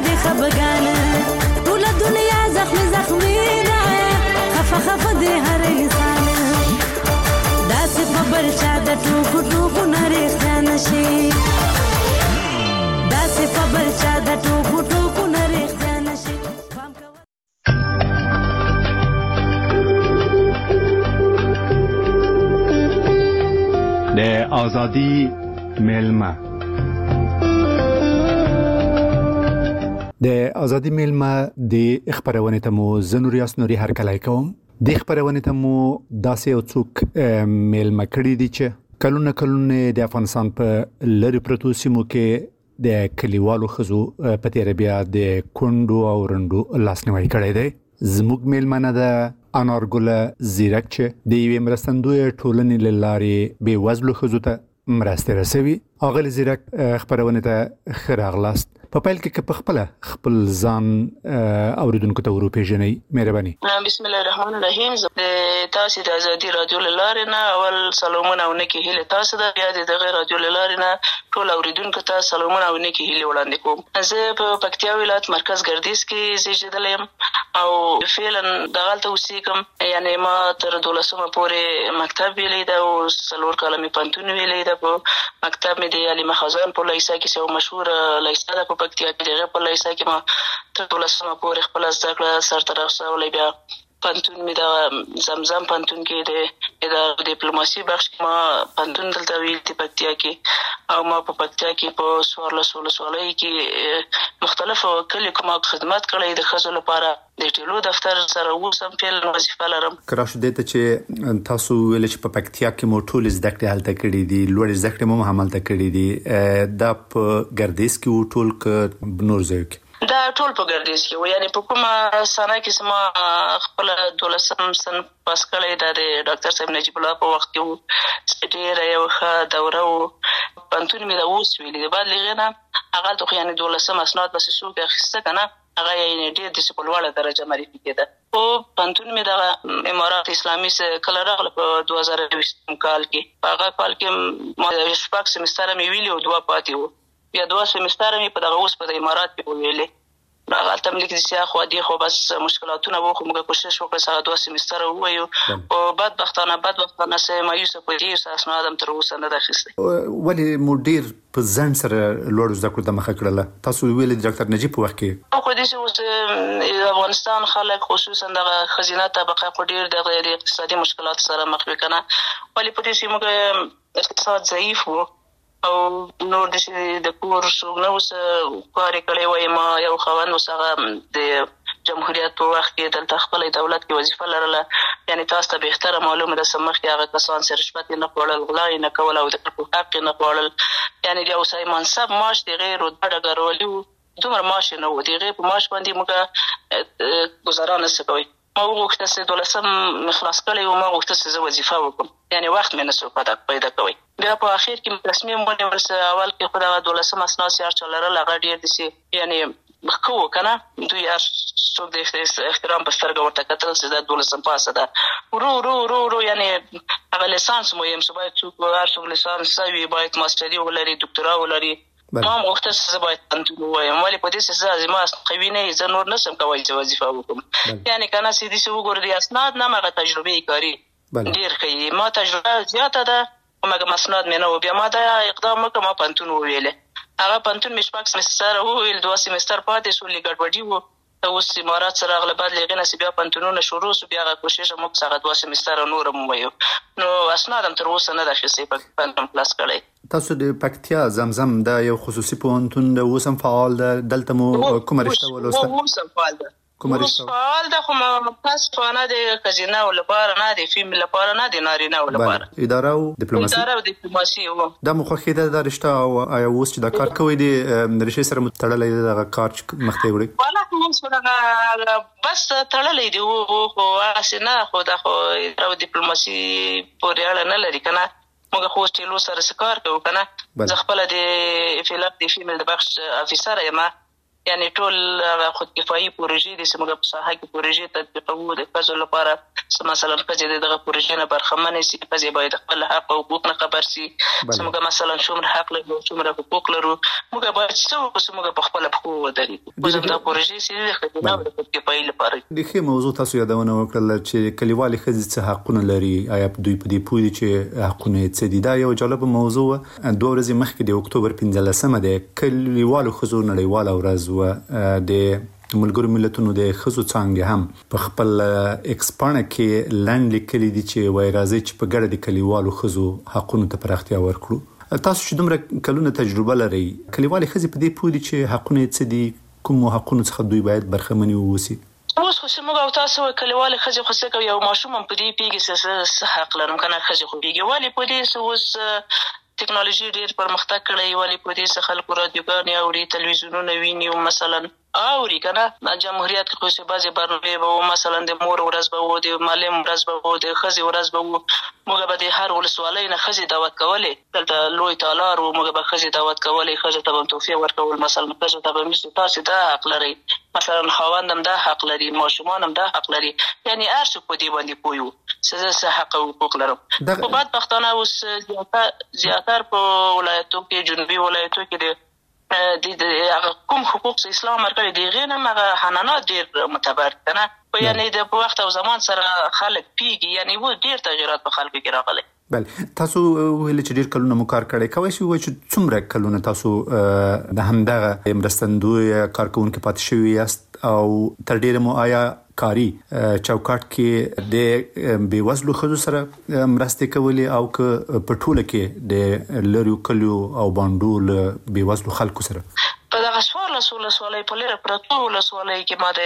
خفه خفه دې هر د ټوکو ټوکو نری ځان شي داسې په بل چا د ټوکو ټوکو نری ځان شي. د ازادي میلمه د ازادي میلمه د خبرونه ته مو زنور یاس نوري هر کله کوم د خبرونه ته مو داسې او څوک میلمه کړی دي چې کلونه کلونه د افغانستان په لری پروتو سیمو کې د کلیوالو خزو په تیر بیا د کندو او رندو لاسنیوي کړی دی. زموږ میلمنه ده انارګل زیرک چې د یوې مرستندوی ټولنې لارې به وزلو خزو ته مرسته رسوي. اغل زیرک خبرونه ته خراغلاست په پیل کې په خپل خپل ځان اوریدونکو ته ورو پیژنئ مهرباني. بسم الله الرحمن الرحیم. تاسو د ازادي رادیو لارې نه اول سلامونه او نیکی هیله تاسو د بیا د غیر رادیو لارې نه ټول اوریدونکو ته سلامونه او نیکی هیله وړاندې کوم. زه په پکتیا ولایت مرکز ګردیز کې زیږیدلم او فعلا دغلته اوسېږم. یعنی ما تر دولسمه پورې مکتب ویلی دا او څلور کاله مې پوهنتون ویلی دا. په مکتب مې د علي خزان په لیسه کې یو مشهور لیسه ده په پکتیا کې. دغه په لیسه کې ما تر دولسمه پورې خپل زده کړه سرته رسولې. بیا پوهنتون مې د زمزم پوهنتون کې د د ډیپلوماسي بخش کې ما پوهنتون دلته ویل د پکتیا کې او ما په پکتیا کې په څوارلس ولسوالۍ کې مختلفو کلیو کې ما خدمت کړی د ښځو لپاره. د ټیلو دفتر سره اوس هم فعلا وظیفه لرم. کراش دې ته چې تاسو ویل چې په پکتیا کې مو ټول زده کړې هلته کړې دي لوړ زده کړې مو هم هلته کړې دي دا په ګردیز کې و ټول ک نور ځای کې دا ټول په ګردیز کې و. یعنی په کومه سنه کې سم خپل دولسم سن پاس کړی دا د ډاکټر صاحب نجیب الله په وخت کې و. ډېره یو ښه دوره و. پوهنتون مې دا اوس ویلي د بعد لغې نه هغلته خو یعنې دولسم اسناد بس څوک اخیسته که نه هغه یعنې ډېر داسې په لوړه درجه معرفي کېده. خو پوهنتون مې دغه امارات اسلامي کله راغله په دوه زره اوویشتم کال کې. په هغه کال کې ما شپږ سمستره مې ویلي او دوه پاتې وو. بیا دوه سمستره مې په دغه اوس په د امارات کې وویلې. نو هغلته م لیک داسې اخوا دې خو بس مشکلاتونه وو خو موږ کوشش وکړو چې هغه دوه سمستره ووایو. خو بدبختانه بدبختانه څه مایوسه په دې څه اسناد هم تر اوسه نه ده اخیستی. ولې مو ډېر په ځنډ سره لوړو زده کړو ته مخه کړله؟ تاسو ویلې د ډاکټر نجیب په وخت کې خو داسې اوس د افغانستان خلک خصوصا دغه ښځینه طبقه خو ډېر د اقتصادي مشکلاتو سره مخ وي که نه. ولې په دې سیمو کې اقتصاد ضعیف و او نور داسې د کور څوک نه اوس کار یې کړی وای. ما یو خاوند اوس هغه د جمهوریت په وخت کې دلته خپل دولت کې وظیفه لرله. یعنې تاسو ته بهتره معلومه ده چې مخکې هغه کسان چې رشوت یې نه خوړل غلا یې نه کول او د خلکو حق یې نه خوړل. یعنې د یو سړي منصب معاش د هغې رتبه ډګروالي و دومره معاش یې نه و. د هغې په معاش باندې موږ ګزاره نشو کوی. ما وغوښتل چې دولسم مې خلاص کړی و. ما غوښتل چې زه وظیفه وکړم. یعنې وخت مې نه شو پیدا کوی. بیا په اخر کې تصمیم ونیول چې اول کې خو دغه دولسم اسناد چې هر چا لرل هغه ډېر داسې یعنې ښه و که نه. دوی هر څوک د احترام په سترګه ورته کتل چې دا دولسم پاسه ده. ورو ورو ورو ورو یعنې هغه لیسانس مهم چې باید څوک هر څوک لیسانس وي باید ماسټري ولري دکترا ولري. ما هم غوښتل چې زه باید پوهنتون ووایم. ولې په دې چې زه زما قوي نه یې زه نور نشم کولی چې وظیفه وکړم. یعنې که نه چې داسې وګورو د اسناد نه هم هغه تجربې کاري ډېر ښه ما تجربه زیاته ده خو مګر مسناد مې نه و. بیا ما دا اقدام وکړه ما پوهنتون وویلې. هغه پوهنتون مې شپږ سمستره وویل دوه سمستر پاتې شو لږ ګډوډي و. اوس امارات سره راغله بعد له هغې نه چې بیا پوهنتونونه شروع شو بیا هغه کوشش هم وکړو چې هغه دوه سمستره نور هم ووایو. نو اسناد هم تر اوسه نه ده اخیستی پوهنتون خلاص کړی. تاسو د پکتیا زمزم دا یو خصوصي پوهنتون د اوس هم فعال ده دلته مو کومه رشته ولوسته؟ اوس هم فعال ده. کومه اوس رشته فعال ده خو متاسفانه د ښځینهو لپاره نه د فیمل لپاره نه د نارینهو لپاره. اداره او ډیپلوماسي اداره او ډیپلوماسي و. دا مو خوښېده دا رشته او آیا اوس چې دا کار کوئ د رشتې سره مو تړلی دی دغه کار چې مخته یې وړئ؟ والا اوس خو دغه بس تړلی دی خو هغسې نه خو دا خو اداره او ډیپلوماسي پورې اړه نه لري که نه. موږ خو اوس ټیلو سره څه کار کوو که نه. زه خپله د فلپ د فیمل د بخش افیسره یم یعنی ټول خود کفایي پروژې د سیمه په ساحه کې پروژې تطبیقوو د ښځو لپاره مثلا ښځې دغه پروژې نه برخمنې سي، ښځې باید خپل حق او حقوق نه خبر سي، څنګه مثلا څومره حق لرو څومره حقوق لرو، موږ باید څه وکړو چې موږ په خپل پښو ودرېږو. خو دا پروژې چې د ښځو د خود کفایي لپاره د ښې موضوع تاسو یادونه وکړل چې کلیوالې ښځې څه حقونه لري، آیا دوی په دې پوه دي چې حقونه یې څه دي؟ دا یو جالبه موضوع وه. دوه ورځې مخکې د اکتوبر پنځلسمه د کلیوالو ښځو نړیواله ورځ وه. د ملګرو ملتونو د ښځو څانګې هم په خپل ایکس پاڼه کې لنډ لیکلي دي چې وایي راځئ چې په ګډه د کلیوالو ښځو حقونو ته پراختیا ورکړو. تاسو چې دومره کلونه تجربه لرئ، کلیوالې ښځې په دې پوه دي چې حقونه یې څه دي، کومو حقونو څخه دوی باید برخمنې واوسي؟ اوس خو چې موږ او تاسو کلیوالې ښځې خو څه کوي، یو ماشوم هم په دې پوهېږي چې څه حق لرم که نه، ښځې خو پوهېږي. ولې په دې چې اوس ټکنالوژي ډېر پرمختګ کړی، ولې په دې چې خلکو رادیوګانې اوري، تلویزیونونه ویني او مثلا اوري که نه. جمهوریت کې خو چې بعضې برنامې به وو، مثلا د مور ورځ به وو، د معلم ورځ به وو، د ښځې ورځ به وو. موږ به د هر ولسوالۍ نه ښځې دعوت کولې، دلته لوی تالار وو، موږ به ښځې دعوت کولې، ښځو ته به تحفې ورکول، مثلا ښځو ته به مې تاسې دا حق لرئ، مثلا خاوند هم دا حق لري، ماشومان هم دا حق لري. یعنی هر څوک په دې باندې پوه وو چې زه څه حق او حقوق لرم. خو بدبختانه اوس زیاتر په ولایتو کې، جنوبي ولایتو کې د د هغه کوم حقوق چې اسلام ورکړي د هغې نه هم هغه حنانات ډېر معتبر که نه. په یعنې د په وخت او زمان سره خلک پیږي، یعنې اوس ډېر تغیرات په خلکو کې راغلی. بله، تاسو ویلې چې ډېر کلونه مو کار کړی، کولی شئ ووایئ چې څومره کلونه تاسو د همدغه مرستندوی کارکوونکي پاتې شوي یاست، او تر ډېره مو آیا کاري چوکاټ کې د بېوزلو ښځو سره مرستې کولې او که په ټوله کې د لرې کلیو او بانډو له بېوزلو خلکو سره؟ په دغه څوارلس ولسوالۍ په لرې پرتو ولسوالیو کې ما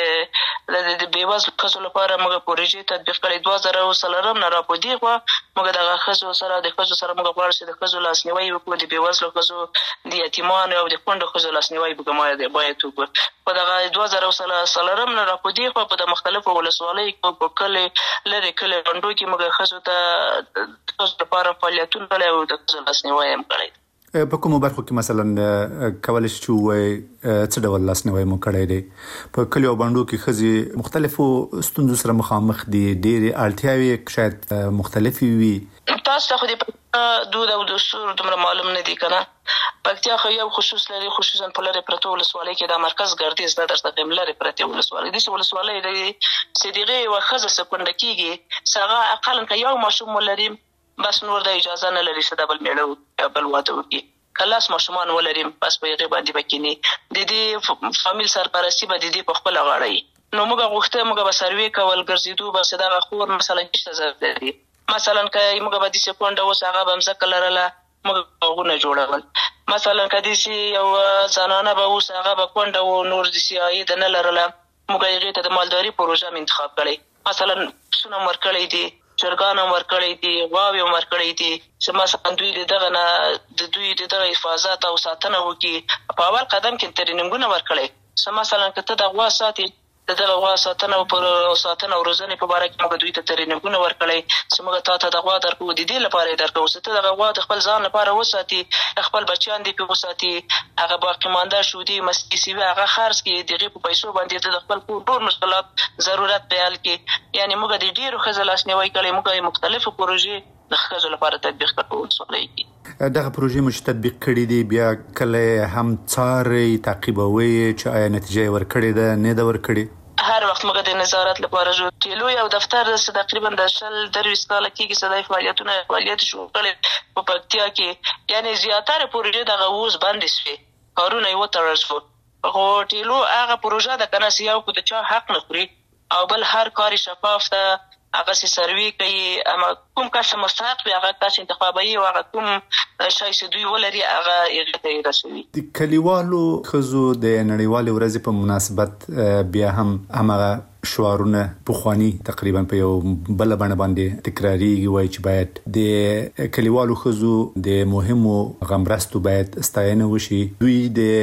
د د بېوزلو ښځو لپاره موږ پروژې تطبیق کړې. دوه زره څلورم نه راپدې خوا موږ دغه ښځو سره د ښځو سره موږ غواړو چې د ښځو لاسنیوی وکړو، د بېوزلو ښځو، د یتیمانو او د کونډو ښځو لاسنیوی به باید وکړو. په دغه دوه زره څلورم نه راپدې خوا په د مختلفو ولسوالیو کې په کلي لرې کلي بانډو کې موږ ښځو ته د ښځو لپاره فعالیتونه کړی او د ښځو لاسنیوی هم کړی. په کومو برخو کې مثلا کولی شئ چې ووایئ څه ډول لاسنیوی مو کړی دی؟ په کلیو او بانډو کې ښځې مختلفو ستونزو سره مخامخ دي، ډېرې اړتیاوې شاید مختلفې وي. تاسو ته خو د دود او دستور دومره معلوم نه دي که نه. پکتیا خو یو خصوص لري، خصوصا په لرې پرتو ولسوالۍ کې دا مرکز ګردیز دا درته ښیم، لرې پرتې ولسوالۍ داسې ولسوالۍ لري چې د هغې یوه ښځه چې کونډه کېږي چې هغه اقلا که یو ماشوم ولري بس نور د اجازه نه لري چې دا بل مېړه بل واده وکړي. که لاس ماشومان ولریم بس په هغې باندې به کیني، د دې فامیل سرپرستي به د دې په خپله غاړه وي. نو موږ غوښته موږ به سروې کول، ګرځېدو به چې دغه خور مثلا چېرته ځای لري، مثلا که موږ به داسې کونډه اوس هغه به مځکه لرله، موږ باغونه جوړول. مثلا که داسې یو زنانه به اوس هغه به کونډه و، نور داسې عاید نه لرله، موږ هغې ته د مالداري پروژه م انتخاب کړی. مثلا پسونه م ورکړی دي، چرګان هم ورکړی دي، غواوې هم ورکړی دي چې مثلا دوی د دغه نه د دوی د دغه حفاظت او ساتنه وکړي. په اول قدم کې ټرینینګونه ورکړی چې مثلا که ته د غوا ساتې، د دغه غوا ساتنه او ساتنه او روزنې په باره کې موږ دوی ته ټرینینګونه ورکړی چې موږ تا ته د غوا درکوو، د دې لپاره یې درکوو چې ته دغه غوا د خپل ځان لپاره وساتي، خپل بچیان دې پرې وساتي، هغه باقي مانده شودې مستې سوي هغه خرڅ کړي، د هغې په پیسو باندې د خپل کور ټول مشکلات ضرورت په حل کړي. یعنې موږ د ډېرو ښځو لاسنیوی کړی، موږ یې مختلفو پروژې د ښځو لپاره تطبیق کړو ولسوالیو کې. دغه پروژې مو چې تطبیق کړي دي بیا کله هم څارئ، تعقیبوئ چې آیا نتیجه یې ورکړې ده نه ده ورکړې؟ هر وخت موږ د نظارت لپاره جو ټیلو یو دفتر چې تقریبا د شل درویشت کاله کېږي چې دا فعالیتونه فعالیت شروع کړی په پکتیا کې. یعنې زیاتره پروژې دغه اوس بندې شوې، کارونه یې وتړل شو. خو ټیلو هغه پروژه ده که نه چې یو خو د چا حق نه خوري او بل هر کار شفاف ده، هغه سي سروي کوي، اما کوم کس مستحق وي هغه کس انتخابوي او هغه کوم شی چې دوی ولري هغه هغې ته یې رسوي. د کلیوالو ښځو د نړیوالې ورځې په مناسبت بیا هم همغه شعارونه پخواني تقریبا په یو بله بڼه باندې تکراریږي، وایي چې باید د کلیوالو ښځو د مهمو غمرستو باید ستاینه وشي. دوی د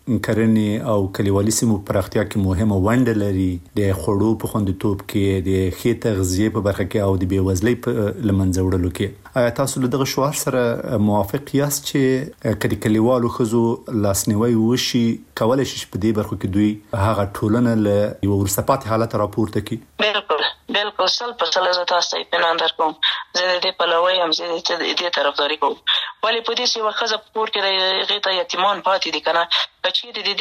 کرنې او کلیوالي سیمو پراختیا کې مهمه ونډه لري د خوړو په خوندیتوب کې د ښې تغذیې په برخه کې او د بېوزلۍ په لمنځه وړلو کې. آیا تاسو له دغه شعار سره موافق یاست چې کله کلیوالو ښځو لاسنیوي وشي کولای شي په دې برخو کې دوی هغه ټولنه له یو وروسته پاتې حالت راپورته کړي؟ بالکل بالکل سل په سل زه تاسو ته اطمینان درکوم. زه د دې پلوی یم، زه د دې طرفداري کوم. ولې په دې یوه ښځه په کور کې د هغې ته یتیمان پاتې دي که نه، که چېرې د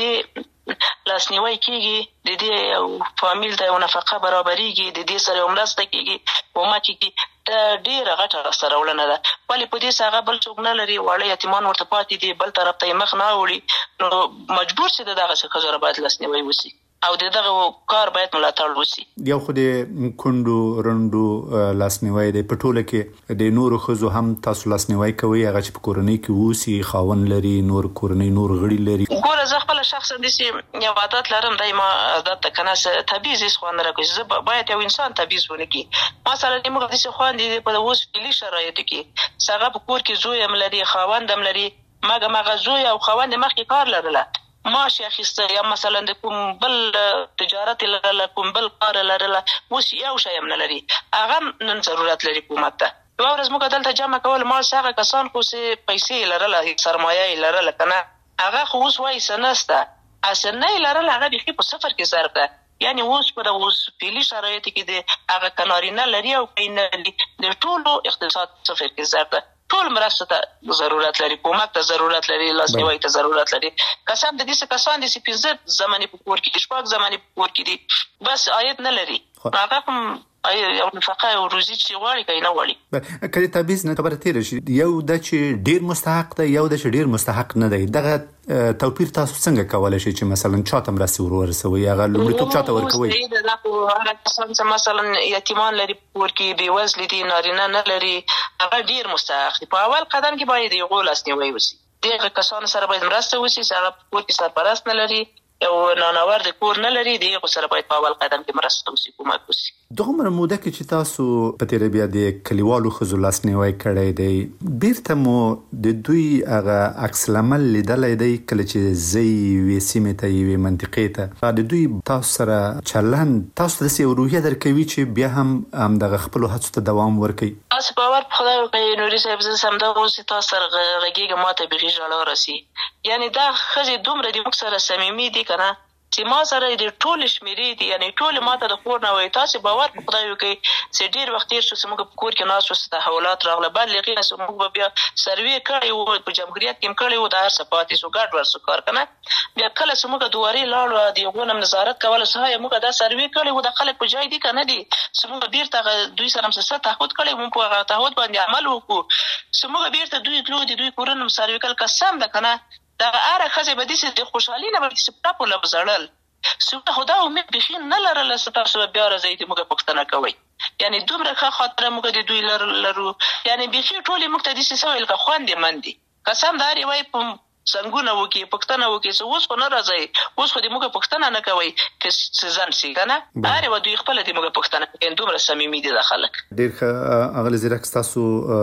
دې لاسنیوی کېږي، د دې یو فامیل ته یو نفقه برابرېږي، د دې سره یو مرسته کېږي، کومک کېږي، دا ډېره غټه لاسته راوړنه ده. ولې په دې هغه بل څوک نه لري، واړه یتیمان ورته پاتې دي، بل طرف ته یې مخ نه اوړي، نو مجبور چې د دغسې ښځو را باید لاسنیوی وشي او د دغه کار باید ملاتړ وشي. یو خو د کونډو رنډو لاسنیوی دی، په ټوله کې د نورو ښځو هم تاسو لاسنیوی کوئ، هغه چې په کورنۍ کې اوسي، خاوند لري، نور کورنۍ نور غړي لري؟ ګوره زه خپله شخصا داسې یو عادت لرم، دی ما عادت ته که نه تبعیض هېڅ خوند نه راکوي. زه باید یو انسان تبعیض ونه کړي. مثلا موږ داسې خویندې دي په اوس فعلي شرایطو کې چې هغه په کور کې زوی هم لري، خاوند هم لري، مګم هغه زوی او خاوند یې مخکې کار لرله، معاش یې اخیسته، یا مثلا د کوم بل تجارت یې لرله، کوم بل کار یې لرله، اوس یو شی هم نه لري، هغه نن ضرورت لري حکومت ته. یوه ورځ موږ دلته جمع کول معاش هغه کسان خو چې پیسې یې لرله، سرمایه یې لرله که نه، هغه خو اوس وایي څه نشته، اصل نه یې لرله، هغه بیخي په صفر کې ضرب ده. یعنې اوس په د اوس فعلي شرایطو کې د هغه که نارینه لري او که یې نه لري، د ټولو اقتصاد صفر کې ضرب ده. ټول مرسته ته ضرورت لري، کومک ته ضرورت لري، لاسنیوي ته ضرورت لري. قسم د دې څه کسان دي چې پنځه زمانې په کور کې دي، شپږ زمانې په کور کې دي، بس عاید نه لري، هغه هم یو نفقه او روزي چې غواړي که یې نه غواړي. که د تبعیض نه خبره تېره شي، یو ده چې ډېر مستحق دی، یو ده چې ډېر مستحق نه دی، دغه توپیر تاسو څنګه کولی شئ چې مثلا چاته مرستې ور ورسوئ، هغه لومړیتوب چاته ورکوئ؟ دا خو هغه کسان چې مثلا یتیمان لري په کور کې، بېوزلي دي، نارینه نه لري، هغه ډېر مستحق دي. په اول قدم کې باید د هغو لاسنیوی وشي، دغه کسانو سره باید مرسته وشي چې هغه په کور کې سرپرست نه لري، یو نانور د کور نه لري، د هغو سره باید په اول قدم کې مرسته وشي، کومک وشي. دغومره موده کې چې تاسو په تېره بیا د کلیوالو ښځو لاسنیوی کړی دی، بیرته مو د دوی هغه عکس العمل لیدلی دی کله چې ځئ یوې سیمې ته، یوې منطقې ته، د دوی تاسو سره چلند تاسو ته داسې یو روحیه درکوي چې بیا هم همدغه خپلو هڅو ته دوام ورکوي؟ تاسو باور په خدای وکړئ نوري صاحب، زه همدغه اوس چې تاسو سره غږېږم ما ته بیخي ژړا راسي. یعنې دا ښځې دومره د موږ سره صمیمي دي که نه، چې ما سره د ټولې شمېرې دي، یعنې ټولې ما ته د کور نه وایي. تاسې باور په خدای وکړئ چې ډېر وخت تېر شو چې موږ په کور کې ناست وو، تحولات راغله، بعد له هغې نه چې موږ به بیا سروې کړی وو، په جمهوریت کې هم کړی وو، دا هر څه پاتې شو، ګډ ور شو کار که نه. بیا کله چې موږ دوارې لاړو، د هغو نه نظارت کوله چې های موږ دا سروې کړی وو، دا خلک په جای دي که نه دي، چې موږ بېرته هغه دوی سره هم څه تعهد کړی، موږ په هغه تعهد باندې عمل وکړو، چې موږ بېرته دوی تلو، د دوی کورونه هم سروې کړل. قسم ده که نه، دغه هره ښځې به داسې د خوشحالي نه به داسې پټه پوله به ژړل، چې خو دا امید بیخي نه لرله چې تاسو به بیا راځئ د موږ پوښتنه کوئ. یعنې دومره ښه خاطره موږ د دوی لرو، یعنې بیخي ټولې موږ ته داسې څه ویل که خوندې من دي. قسم د هر یوه په څنګونه وکړي، پوښتنه وکړي چې اوس خو نه راځئ، اوس خو د موږ پوښتنه نه کوئ که څه ځنډ شي که نه، هر یوه دوی خپله د موږ پوښتنه کوي. دومره صمیمي دي دا خلک. ډېر ښه اغلې زیرک، ستاسو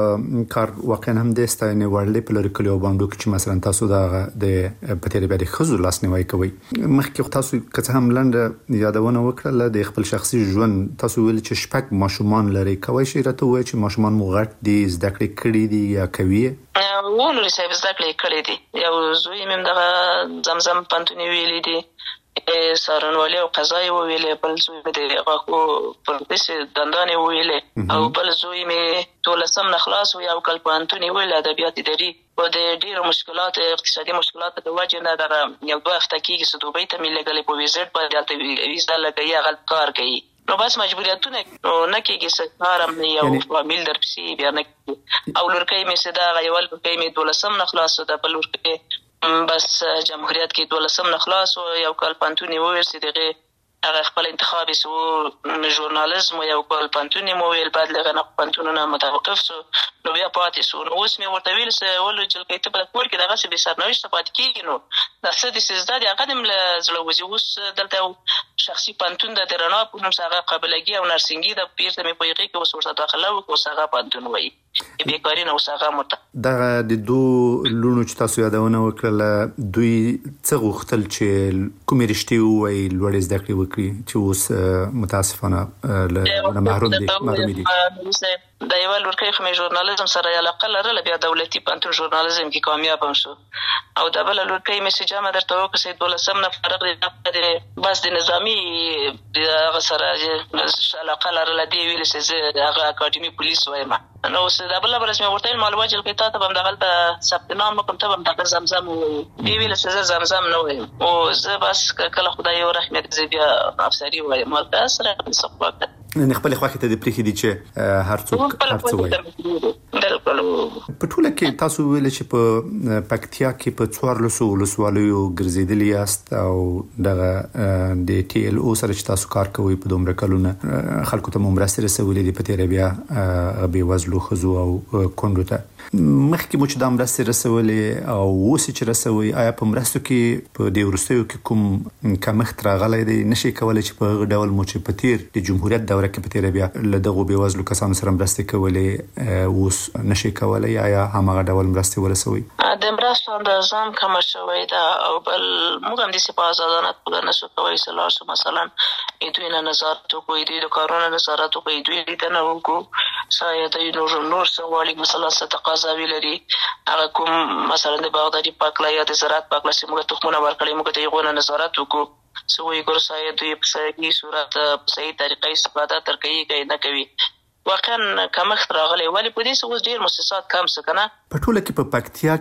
کار واقعا هم د ستاینې وړ دی په لرې کلیو او بانډو کې چې مثلا تاسو د هغه د په تېره بیا د ښځو لاسنیوی کوئ. مخکې تاسو که څه هم لنډه یادونه وکړله د خپل شخصي ژوند، تاسو ویل چې شپږ ماشومان لرئ، کولی شئ راته ووایئ چې ماشومان مو غټ دي، زده کړې کړي دي یا کوي یې؟ و نوري صاحب زده کړې یې کړې دي، یو زوی مې هم دغه زمزم پوهنتون یې ویلي دي، څارنوالي او قضا یې وویلې، بل زوی مې د غاښو پروفیسر دندان یې وویلې، او بل زوی مې دولسم نه خلاص و، یو کال پوهنتون یې ویل ادبیات اداري، و د ډېرو مشکلات اقتصادي مشکلاتو د وجې نه دغه یو دوه هفته کېږي چې دوبۍ ته مې لېږلی په ویزټ باندې، هلته ویزا لګوي، هغه کار کوي، نو بس مجبوریتونه نه کېږي چې کار هم یو فامیل درپسې بیا نه کېږي. او لورکۍ مې چې دغه یوه لورکۍ مې دولسم نه خلاص و، د بل لورکۍ بس جمهوریت کې دولسم نه خلاص و، یو کال پوهنتون یې وویل چې د هغې هغه خپل انتخاب یې سو ژورنالزم و، یو کال پوهنتون یې وویل، بعد له هغه نه پوهنتونونه متوقف سو، نو بیا پاتې سو. نو اوس مې ورته ویل چې ولو جلکۍ ته په کور کې دغسې بې سرنوشته پاتې کېږي، نو دا څه دې چې زده دي هغه دې م له زړه وځي. اوس دلته یو شخصي پوهنتون ده د رڼا په نوم، هغه قابلګي او نرسنګي ده، بېرته مې په هغې کې اوس ورته داخله وکړه، اوس هغه پوهنتون وایي. بیکاری نه وسغه مت دا د دوه لونو چې تاسو یادونه وکړه دوی څه غوښتل چې کومې رښتې وایي لوړې زده کړې وکړي چې اوس متاسفانه له محروم دي محروم دي د یو لورکۍ خو مې ژورنالیزم سره علاقه لرله بیا دولتي پوهنتون ژورنالیزم کې کامیاب هم شو او د بل لورکۍ مې چې جامه درته وکړه چې دولسم نه فارغ دي بس د نظامی هغه سره علاقه لرله دی ویل چې هغه اکاډمي پولیس وایم نو اوس د بل برس مې ورته معلومات چې کتا ته هم دغلته ثبت نام کوم ته هم د زمزم دی ویل چې زمزم نه وایم او زه بس کله خدای یو رحمت زی بیا افسری وایم مرکه سره څه نه خپل خواخه ته د پریخي دي چې هر څوک هر څه وایي په ټوله کې تاسو ویل چې په پکتیا کې په څوارلسو ولسوالیو ګرځیدلی یاست او دغه د ټي ال او سره چې تاسو کار کوئ په دومره کلونه خلکو ته مرسته رسولې دي په تیر بیا غبي وزلو خزو او کندو ته مخکې مو چې د مرسته رسولې او اوس چې رسوي آیا په مرستو کې په دې ورستیو کې کوم کمښت راغلی دی نشي کولای چې په ډول مو چې په تیر د جمهوریت دوره کې په تیر بیا له دغه بي وزلو کسانو سره مرسته کولې اوس نشي کولای آیا همغه ډول مرسته ورسوي د مرستو اندازام کم شوی دا او بل موږ هم د سپاسادانه په نشو کوي سلاسو مثلا دوی نه نظارت کوي دوی د کارونو نظارت کوي دوی د نه وګو شاید نور نور سوالي مثلا ستقاضا ویلري هغه کوم مثلا د باغداري پاکلا یا د زراعت پاکلا چې موږ تخمونه ورکړي موږ ته یې غوښنه نظارت وکړو سوې ګور شاید دوی په صحیح صورت په صحیح طریقې استفاده تر کوي کوي نه کوي واقعا کمښت راغلی ولی په دې څه اوس ډېر مؤسسات کم څه کنه په ټوله کې په پکتیا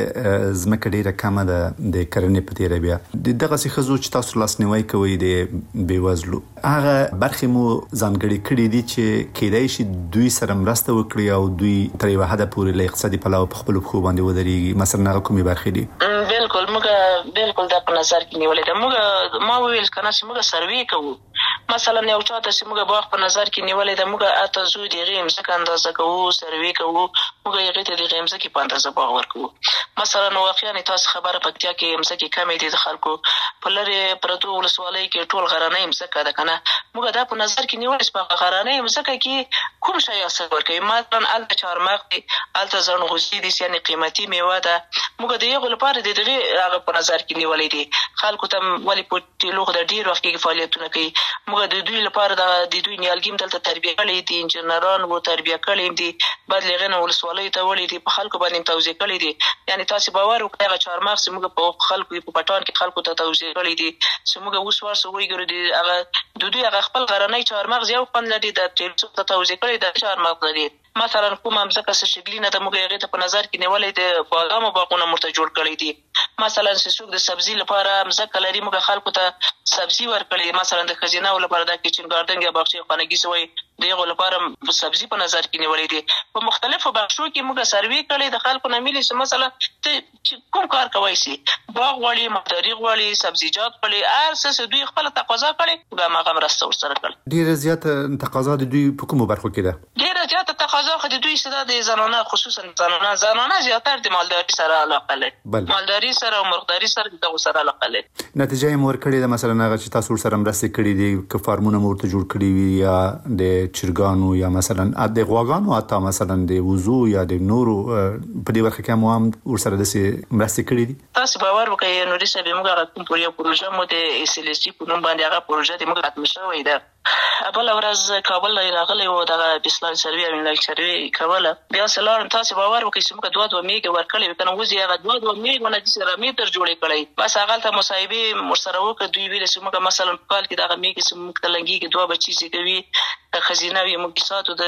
کې ځمکه ډېره کمه ده د کرنې په تیره بیا دغسې ښځو چې تاسو لاسنیوی کوئ د بې وزلو هغه برخې مو ځانګړې کړي دي چې کیدای شي دوی سره مرسته وکړي او دوی تر یوه حده پورې له اقتصادي پلوه په خپلو پښو باندې ودرېږي مثلا هغه کومې برخې دي بالکل موږ بالکل دا په نظر کې نیولې ده موږ ما وویل که نه چې موږ سروې کوو مثلا یو چا ته چې موږ باغ په نظر کې نیولې ده موږ اته زو د هغې مځکه اندازه کوو سروې کوو موږ هغې ته د هغې مځکې په اندازه باغ ورکوو مثلا واقعا تاسو خبره پکتیا کې مځکې کمې دي د خلکو په لرې پرتو ولسوالیو کې ټول غرنۍ مځکه ده که نه موږ دا په نظر کې نیولې چې په غرنۍ مځکه کې کوم شی حاصل ورکوي مثلا هلته چهارمغز دي هلته زڼغوزي دي یعنې قیمتي میوه ده موږ د هغو لپاره د دغې هغه په نظر کې نیولې دي خلکو ته ولې په ټیلو د ډېر وخت کې فعالیتونه کوي موږ د دوی لپاره د دوی نیالګي هم دلته تربیه کړی دي انجینران و تربیه کړي دي بعد له هغې نه ولسوالیو ته وړي دي په خلکو باندې توزیع کړي دي یعنې تاسې باور وکړئ هغه چهارمغز چې موږ په خلکو په پټان کې خلکو ته توزیع کړي دي چې موږ اوس ورسره وګورو د هغه د دوی هغه خپل غرنی چهارمغز یو خوند لري د ټیلسو ته توزیع کړي د چهارمغز لري مثلا کومه مځکه څه شګلي نه ده موږ هغې ته په نظر کې نیولې د بادامو باغونه ورته جوړ کړي دي مثلا چې څوک د سبزي لپاره مځکه لري موږ خلکو ته سبزي ورکړي مثلا د ښځینهو لپاره د کچن ګاردن یا باغچې خانګي څه وایي د هغو لپاره سبزي په نظر کې نیولې دي په مختلفو بخشو کې موږ سروې کړی د خلکو نه ملي چې مثلا ته کوم کار کوی سي باغ غواړي مالداري غواړي سبزیجات غواړي هر څه چې دوی خپله تقاضا کړې موږ هماغه مرسته ورسره کړې ډېره زیاته تقاضا د دوی په کومو برخو کې ده ډېره زیاته تقاضا خو د دوی څه د زنانه خصوصا زنانه زنانه زیاتر د مالداري سره علاقه لري مالداري سره او مرغداري سره دغه سره علاقه لري نتیجه یې مو ورکړې ده مثلا هغه چې تاسو ورسره مرستې کړي دي که فارمونه مو ورته جوړ کړي وي یا د چرګانو یا مثلا د غواګانو حتی مثلا د وزو یا د نورو په دې برخه کې مو هم ورسره داسې مرستې کړي دي تاسو باور وکړئ نوري صاحب موږ هغه کوم پر یو پروژه مو د اس ال اس ټي په نوم باندې هغه پروژه د موږ ختم شوی ده بله ورځ کابل نه راغلی و دغه بسلان سروي او انلاین سروي کوله بیا سلام تاسو باور وکړئ چې موږ دوه دوه میږې ورکړې وې که نه اوس یې هغه دوه دوه میږ ونه داسې رامیتر جوړې کړی بس هغلته مصاحبې ورسره وکړه دوی ویلې چې موږ مثلا په کال کې دغه میږې چې موږ ته لنګېږي دوه بچي چې کوي ښځینه وي موږ یې ساتو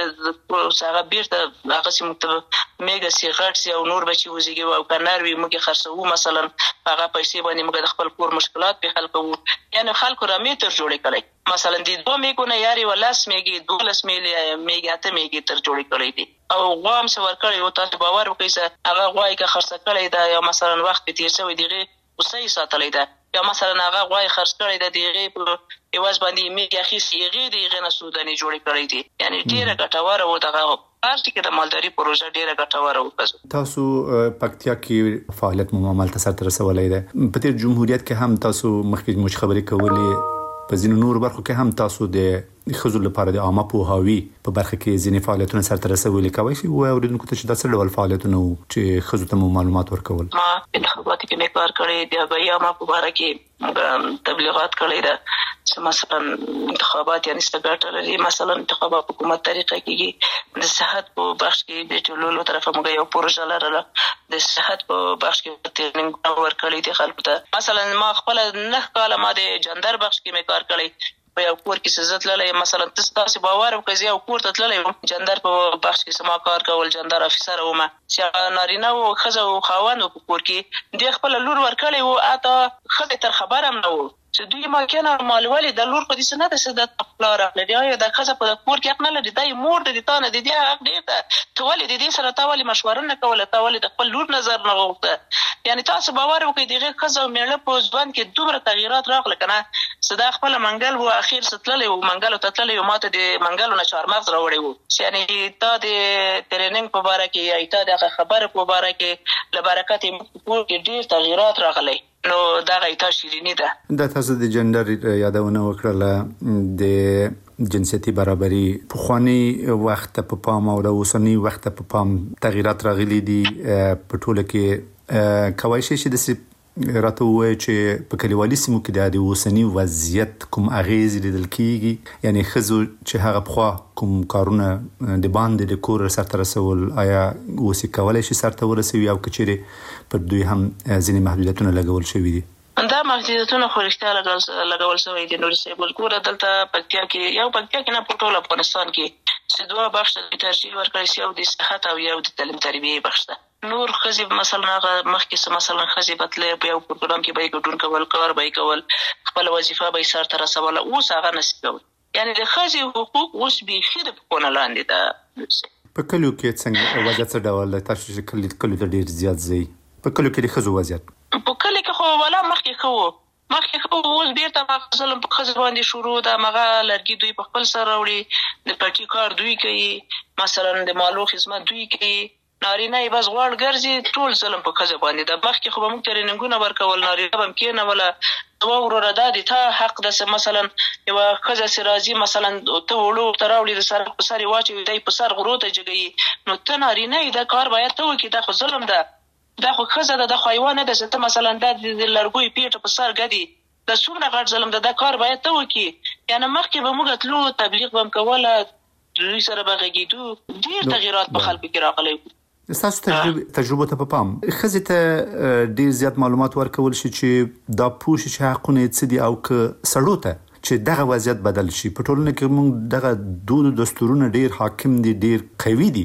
د هغه بېرته هغسې موږ ته میږه سي غټ سي او نور بچي وزېږوي او که نر وي موږ یې خرڅوو مثلا په هغه پیسې باندې موږ د خپل کور مشکلات پرې حل کوو یعنې خلکو رامیتر جوړې کړی مثلا د دوه میږو نه یارې یوه لس میږې دولس میږې اته میږې تر جوړې کړی دي او غوا هم څه ورکړی و تاسو باور وکړئ څه هغه غوا یې که خرڅه کړی ده یا مثلا وخت پرې تېر شوی د هغې غوسه یې ساتلی ده یا مثلا هغه غوا یې خرڅ کړی ده د هغې په عوض باندې یې میږې اخیستې هغې د هغې نه څو دانې جوړې کړی دي یعنې ډېره ګټوره و دغه هر ټکي د مالداري پروژه ډېره ګټوره وه تاسو پکتیا کې فعالیت مو همالته سرته رسولی دی په تېر جمهوریت کې هم تاسو مخکې مو چې خبرې کولې په ځینو نورو برخو کې هم تاسو د خزو لپاره د عامه پوهاوی په برخه کې ځینې فعالیتونه سره رسولي کوي چې و اوریدونکو ته چې د څه ډول فعالیتونه چې خزو ته معلومات ورکول. ما انتخابات کې مې کار کړی دی، بیا ما په باره کې تبلیغات کړی ده چې مثلا انتخابات یعنی څه لري، مثلا انتخابات حکومت طریقه کې د صحت په بخش کې د ټولولو طرفه موږ یو پروژه لرله، د صحت په بخش کې ټریننګ ورکړی دی خلکو ته. مثلا ما خپل نه کاله ما د جندر بخش کې مې کار کړی، په یو کور کې سزت للی، مثلا تاسو باور وکړئ یو کور ته تللی وم جندر په بخش کې سما کار کول، جندر افیسر وم چې نارینه او ښځه او خاوند په کور کې د خپل لور ورکړی و، اته ښځې تر خبر هم نه و چې دوی ما کنه مالوالي د لور په دې سنت سدت خپل راغلی یا د ښځه په کور کې حق نه لري، د مور د تانه د دې حق دی ته ولې د دې سره تاولي مشوره نه کوله، تاولي د خپل لور نظر نه غوښته. یعنی تاسو باور وکړئ دغه ښځه او میړه په ځوان کې دومره تغیرات راغله کنه، صدا خپل منګل و اخیر ستللی و منګل ته تللی و، ماته د منګلو نه چارمغز راوړی و، یعنی تا د ټریننګ په باره کې یا تا د خبره په باره کې لبرکت په کې ډیر تغیرات راغلي، نو دا غیتا شیرینی ده. د تاسو د جندر یادونه وکړه د جنسيتي برابرۍ په خواني وخت په پام او د اوسنی وخت په پام تغیرات راغلي دي په ټوله کې، کوي شي چې د راته وای چې په کلیوالي سیمو کې د اوسنی وضعیت کوم اغیز لیدل کیږي، یعنی خزو چې هغه په کوم کارونه د باندې د کور سره رسول آیا اوسې کولای شي سره ورسوي او کچېره پر دوی هم ځینې محدودیتونه لګول شوي دي؟ دا محدودیتونه خو رښتیا لګول شوي دي. نور څه بل ګوره دلته پکتیا کې یو پکتیا کې نه په ټول افغانستان کې چې دوه بخش ته ترجیح ورکړی شي، یو د صحت او یو د تعلیم تربیه بخش ده. نور خزي مثلا هغه مخکې مثلا خزي بتلې په یو پروګرام کې به ګډون کول، کار به کول، خپل وظیفه به سر تر رسول، اوس هغه نشي کول. یعنی د خزي حقوق اوس به خیر په کونه لاندې ده. په کلیو کې څنګه وضعیت څه ډول ده؟ تاسو چې کلی کلی ته ډیر زیات ځي په کلیو کې د خزو وضعیت په کلی کې خو ولا مخکې خو مخکې خو اوس بیرته ما ظلم په خزو باندې شروع ده، مغه لرګي دوی په خپل سر راوړي، د پټي کار دوی کوي، مثلا د مالو خدمت دوی کوي، نارینه یې بس غوړ ګرځي، ټول ظلم په خزو باندې ده. مخکې خو به موږ ټریننګونه ورکول، نارینه به کېنه ولا دوا وروره دا دي ته حق ده، مثلا یو خزه سرازي مثلا ته وړو تراوړي د سر په سر واچي دی په سر غرو ته جګي، نو ته نارینه دا کار باید ته وکړي، دا خو ظلم ده، دا خو خزه ده، د حیوان ده چې ته مثلا د لرګوي پیټه په سر غدي، دا څومره غټ ظلم ده، دا کار باید ته وکړي. یعنی مخکې به موږ تلو تبلیغ به کوله، دوی سره به غږیدو، ډیر تغیرات په خلکو کې راغلي. تاسو تجربه تجربه ته په پام خزه ته ډیر زیات معلومات ورکول شي چې دا پوښ چې حقونه څه دي او که سړو ته چې دغه وضعیت بدل شي. په ټولنه کې موږ دغه دود دستورونه ډیر حاکم دي، ډیر قوي دي.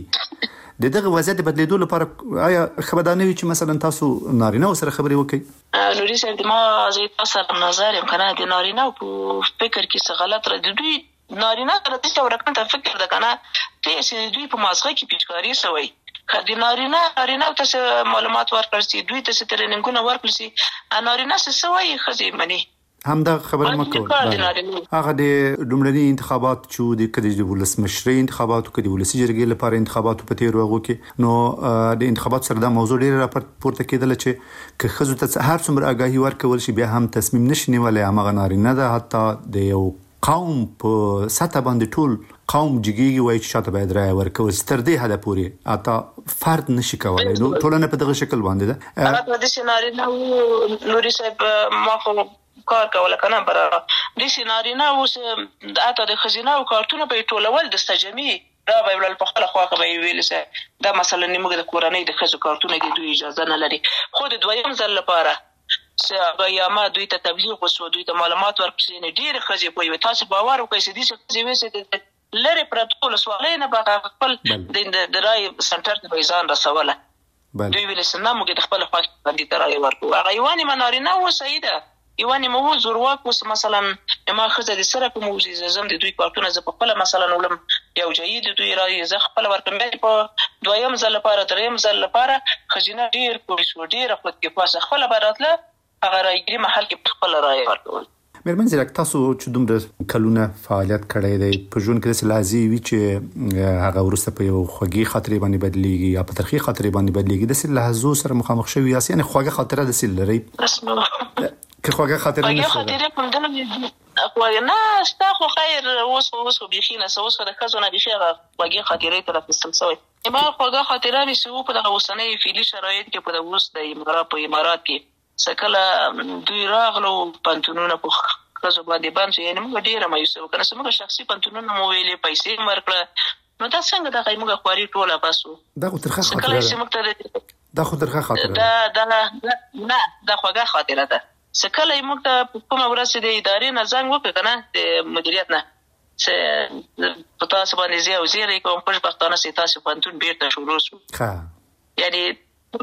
د دغه وضعیت بدلیدو لپاره آیا خبردانه وي چې مثلا تاسو نارینه سره خبرې وکړئ؟ نوري صاحب ما زه تاسو سره نظر یم کنه د نارینه په فکر کې څه غلط را دي. دوی نارینه تر دې ورکن ته فکر ده کنه ته چې دوی په مازغه کې پیچکاری سوی کدي نارینه نارینه ته معلومات ورکړل شي، دوی ته ټریننګونه ورکړل شي، نارینه څه سوی خزي مني هم دا خبره مکو. هغه د دومره انتخابات چې د کدي د ولسمشرۍ انتخاباتو کدي ولسی جرګې لپاره انتخاباتو په تیر وغو کې نو د انتخابات سره د موضوع ډیره راپورته کېدل چې که خزو ته هر څومره آگاهي ورکول شي بیا هم تصمیم نشي نیولای. هغه نارینه ده حتی د یو قوم په سطح باندې ټول قوم جګیږي وایي چې شاته باید رای ورکول تر دې حده پورې اته فرد نشي کولای. نو ټولنه په دغه شکل باندې ده. هغه د سيناريو نوري صاحب ما خو کار کوله کنه برا د سيناريو اوس د اته د خزینه او کارتونه په ټولول د استجمی را به ول په خپل خواخه به ویل سه دا مثلا نیمه د کورنۍ د خزو کارتونه کې دوی اجازه نه لري. خو د دویم ځل لپاره چې یا ما دوی ته تبلیغ وسو، دوی ته معلومات ورکړي، نه ډیر خزي کوي. تاسو باور وکړئ چې دې څه وسه لری پروتوکول سوالې نه به خپل د رای سنټر ته ځان رسوله. دوی ویل چې نه موږ د خپل خواخ باندې ترای ورکو. هغه یواني منارینه و سیده یواني مو زورواک وس مثلا ما خزه د سره په موجزه زم د دوی کارتونه ز په خپل مثلا ولم یو جيد دوی راي ز خپل ورکم په دویم ځل لپاره دریم ځل لپاره خزینه ډیر پولیس و ډیر خپل کې پاسه خپل براتله هغه رايګري محل کې خپل راي ورکول. مېرمن زیرک تاسو چې دومره کلونه فعالیت کړی دی په ژوند کې لازم وي چې هغه ورسته په یو خوږی خاطرې باندې بدلېږي یا په ترخی خاطرې باندې بدلېږي د سل لحظو سره مخامخ شوی یاس یعنی خوږه خاطره د سل لري که خوږه خاطره نه نشته خاطره کوم دنه خوږه نه ستا خو خیر اوس اوس بيخي نه اوس د خزونه بيخي خوږه خاطره تر فستل سوی ما خوږه خاطره مې سو په دغه اوسنۍ فعلی شرایط کې په د اوس د امارات په امارات کې سکله دوی راغلو پنتونونه په خزو باندې باندې یعنی موږ ډیره مایوسه وکړه چې موږ شخصي پنتونونه مو ویلې پیسې مرکړه نو دا څنګه دا موږ خواري ټوله باسو دا خو ترخه خاطره ده دا خو ترخه خاطره ده دا نه دا خوږه خاطره ده سکله موږ ته کومه ورځ د ادارې نه زنګ وکړ کنه د مدیریت نه چې په تاسو باندې زی او زیری کوم په پښتانه سي تاسو پنتون بیرته شروع شو ها یعنی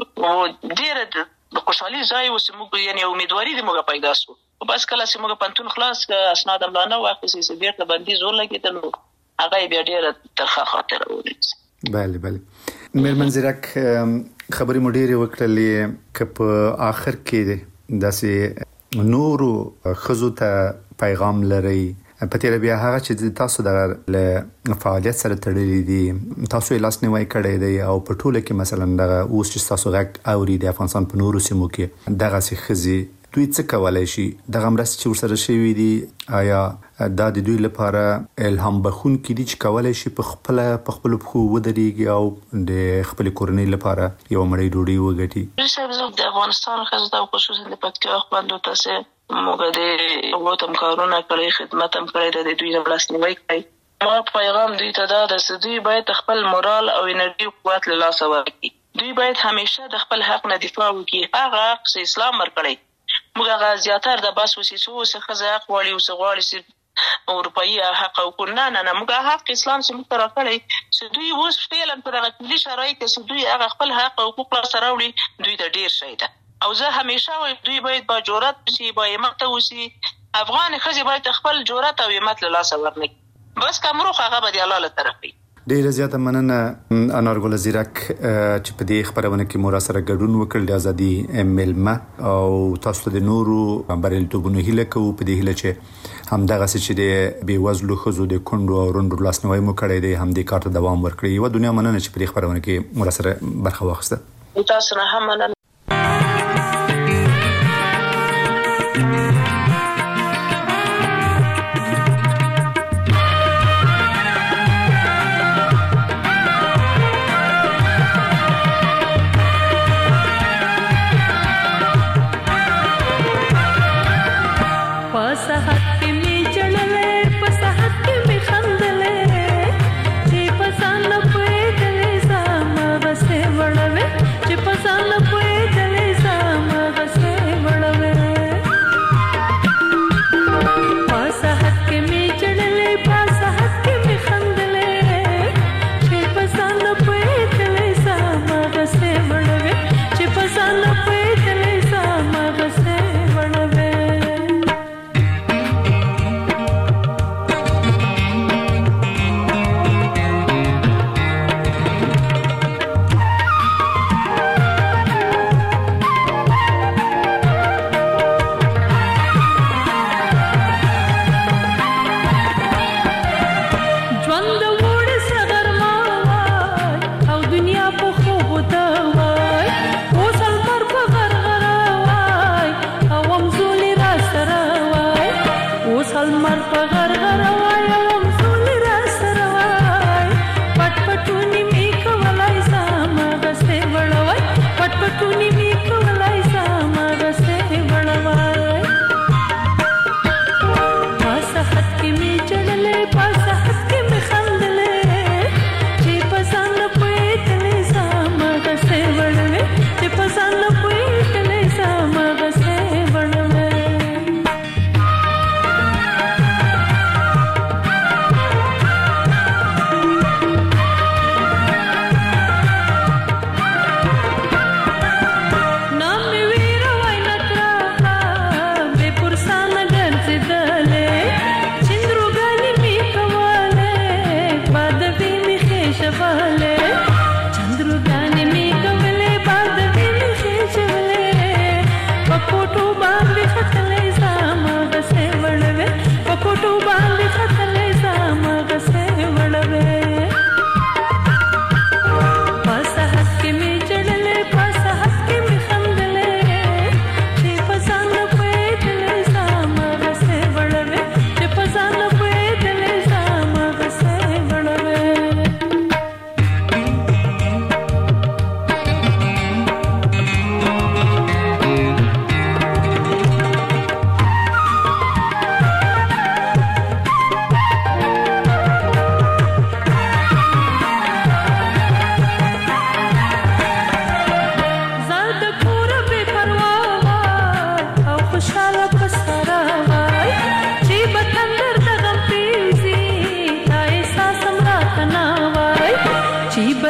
ډیره د خوشحالي ځای اوس موږ یعنی امیدواري د موږ پیدا شو بس کله چې موږ پنتون خلاص اسناد املانه واخیسي چې بیرته باندې زور لګیدل هغه بیا ډیره ترخه خاطره ولې بله بله مېرمن زیرک خبرې مو ډېرې وکړلې که په آخر کې داسې نورو ښځو ته پیغام لرئ په تیره بیا هغه چې تاسو د فعالیت سره تړلي دي تاسو یې لاسنیوی کړی دی او په ټوله کې مثلا دغه اوس چې تاسو غږ اوري د افغانستان په نورو سیمو کې دغسې ښځې دوی څه کولی شي دغه مرستې چې ورسره شوي دي آیا دا د دوی لپاره الهام بخښونکي دي چې کولی شي په خپله په خپلو پښو ودرېږي او د خپلې کورنۍ لپاره یوه مړۍ ډوډۍ وګټي؟ صاحب زه د افغانستان ښځو ته خصوصا د پکتیا خویندو ته چې موږ د اوت هم کارونه کړی خدمت هم کړی د دوی نه لاسنیوی کوي ما پیغام دوی ته دا ده چې دوی باید خپل مورال او انرژي قوت له لاسه ورکړي دوی باید همیشه د خپل حق نه دفاع وکړي هغه حق چې اسلام ورکړی موږ هغه زیاتر د بس وسیسو څخه ښځه حق غواړي او څه غواړي چې اروپایي حق او نه نه نه موږ حق اسلام چې موږ راکړی چې دوی اوس فعلا په دغه کلي شرایط کې چې دوی هغه خپل حق او حقوق لاسته راوړي دوی ته ډېر شی ده او زه همیشه وایم دوی باید با جرأت وسي با همت وسي افغان ښځې باید خپل جرأت او همت له لاسه ورنکړي بس کمروخ هغه به د الله له طرف وي ډیره زیاته مننه انارګل زیرک چې په دې خبرونه کې مو راسره ګډون وکړ د ازادي میلمه او تاسو ته د نورو بریالیتوبونو هیله کوو په دې هیله چې همدغسې چې د بېوزلو ښځو د کونډو او رونډو لاسنیوی مو کړی دی همدې کار ته دوام ورکړي یوه دنیا مننه چې په دې خبرونه کې مو راسره برخه واخیسته تاسو نه هم مننه چې پسان نه پوي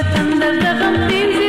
تندر د غم پینځه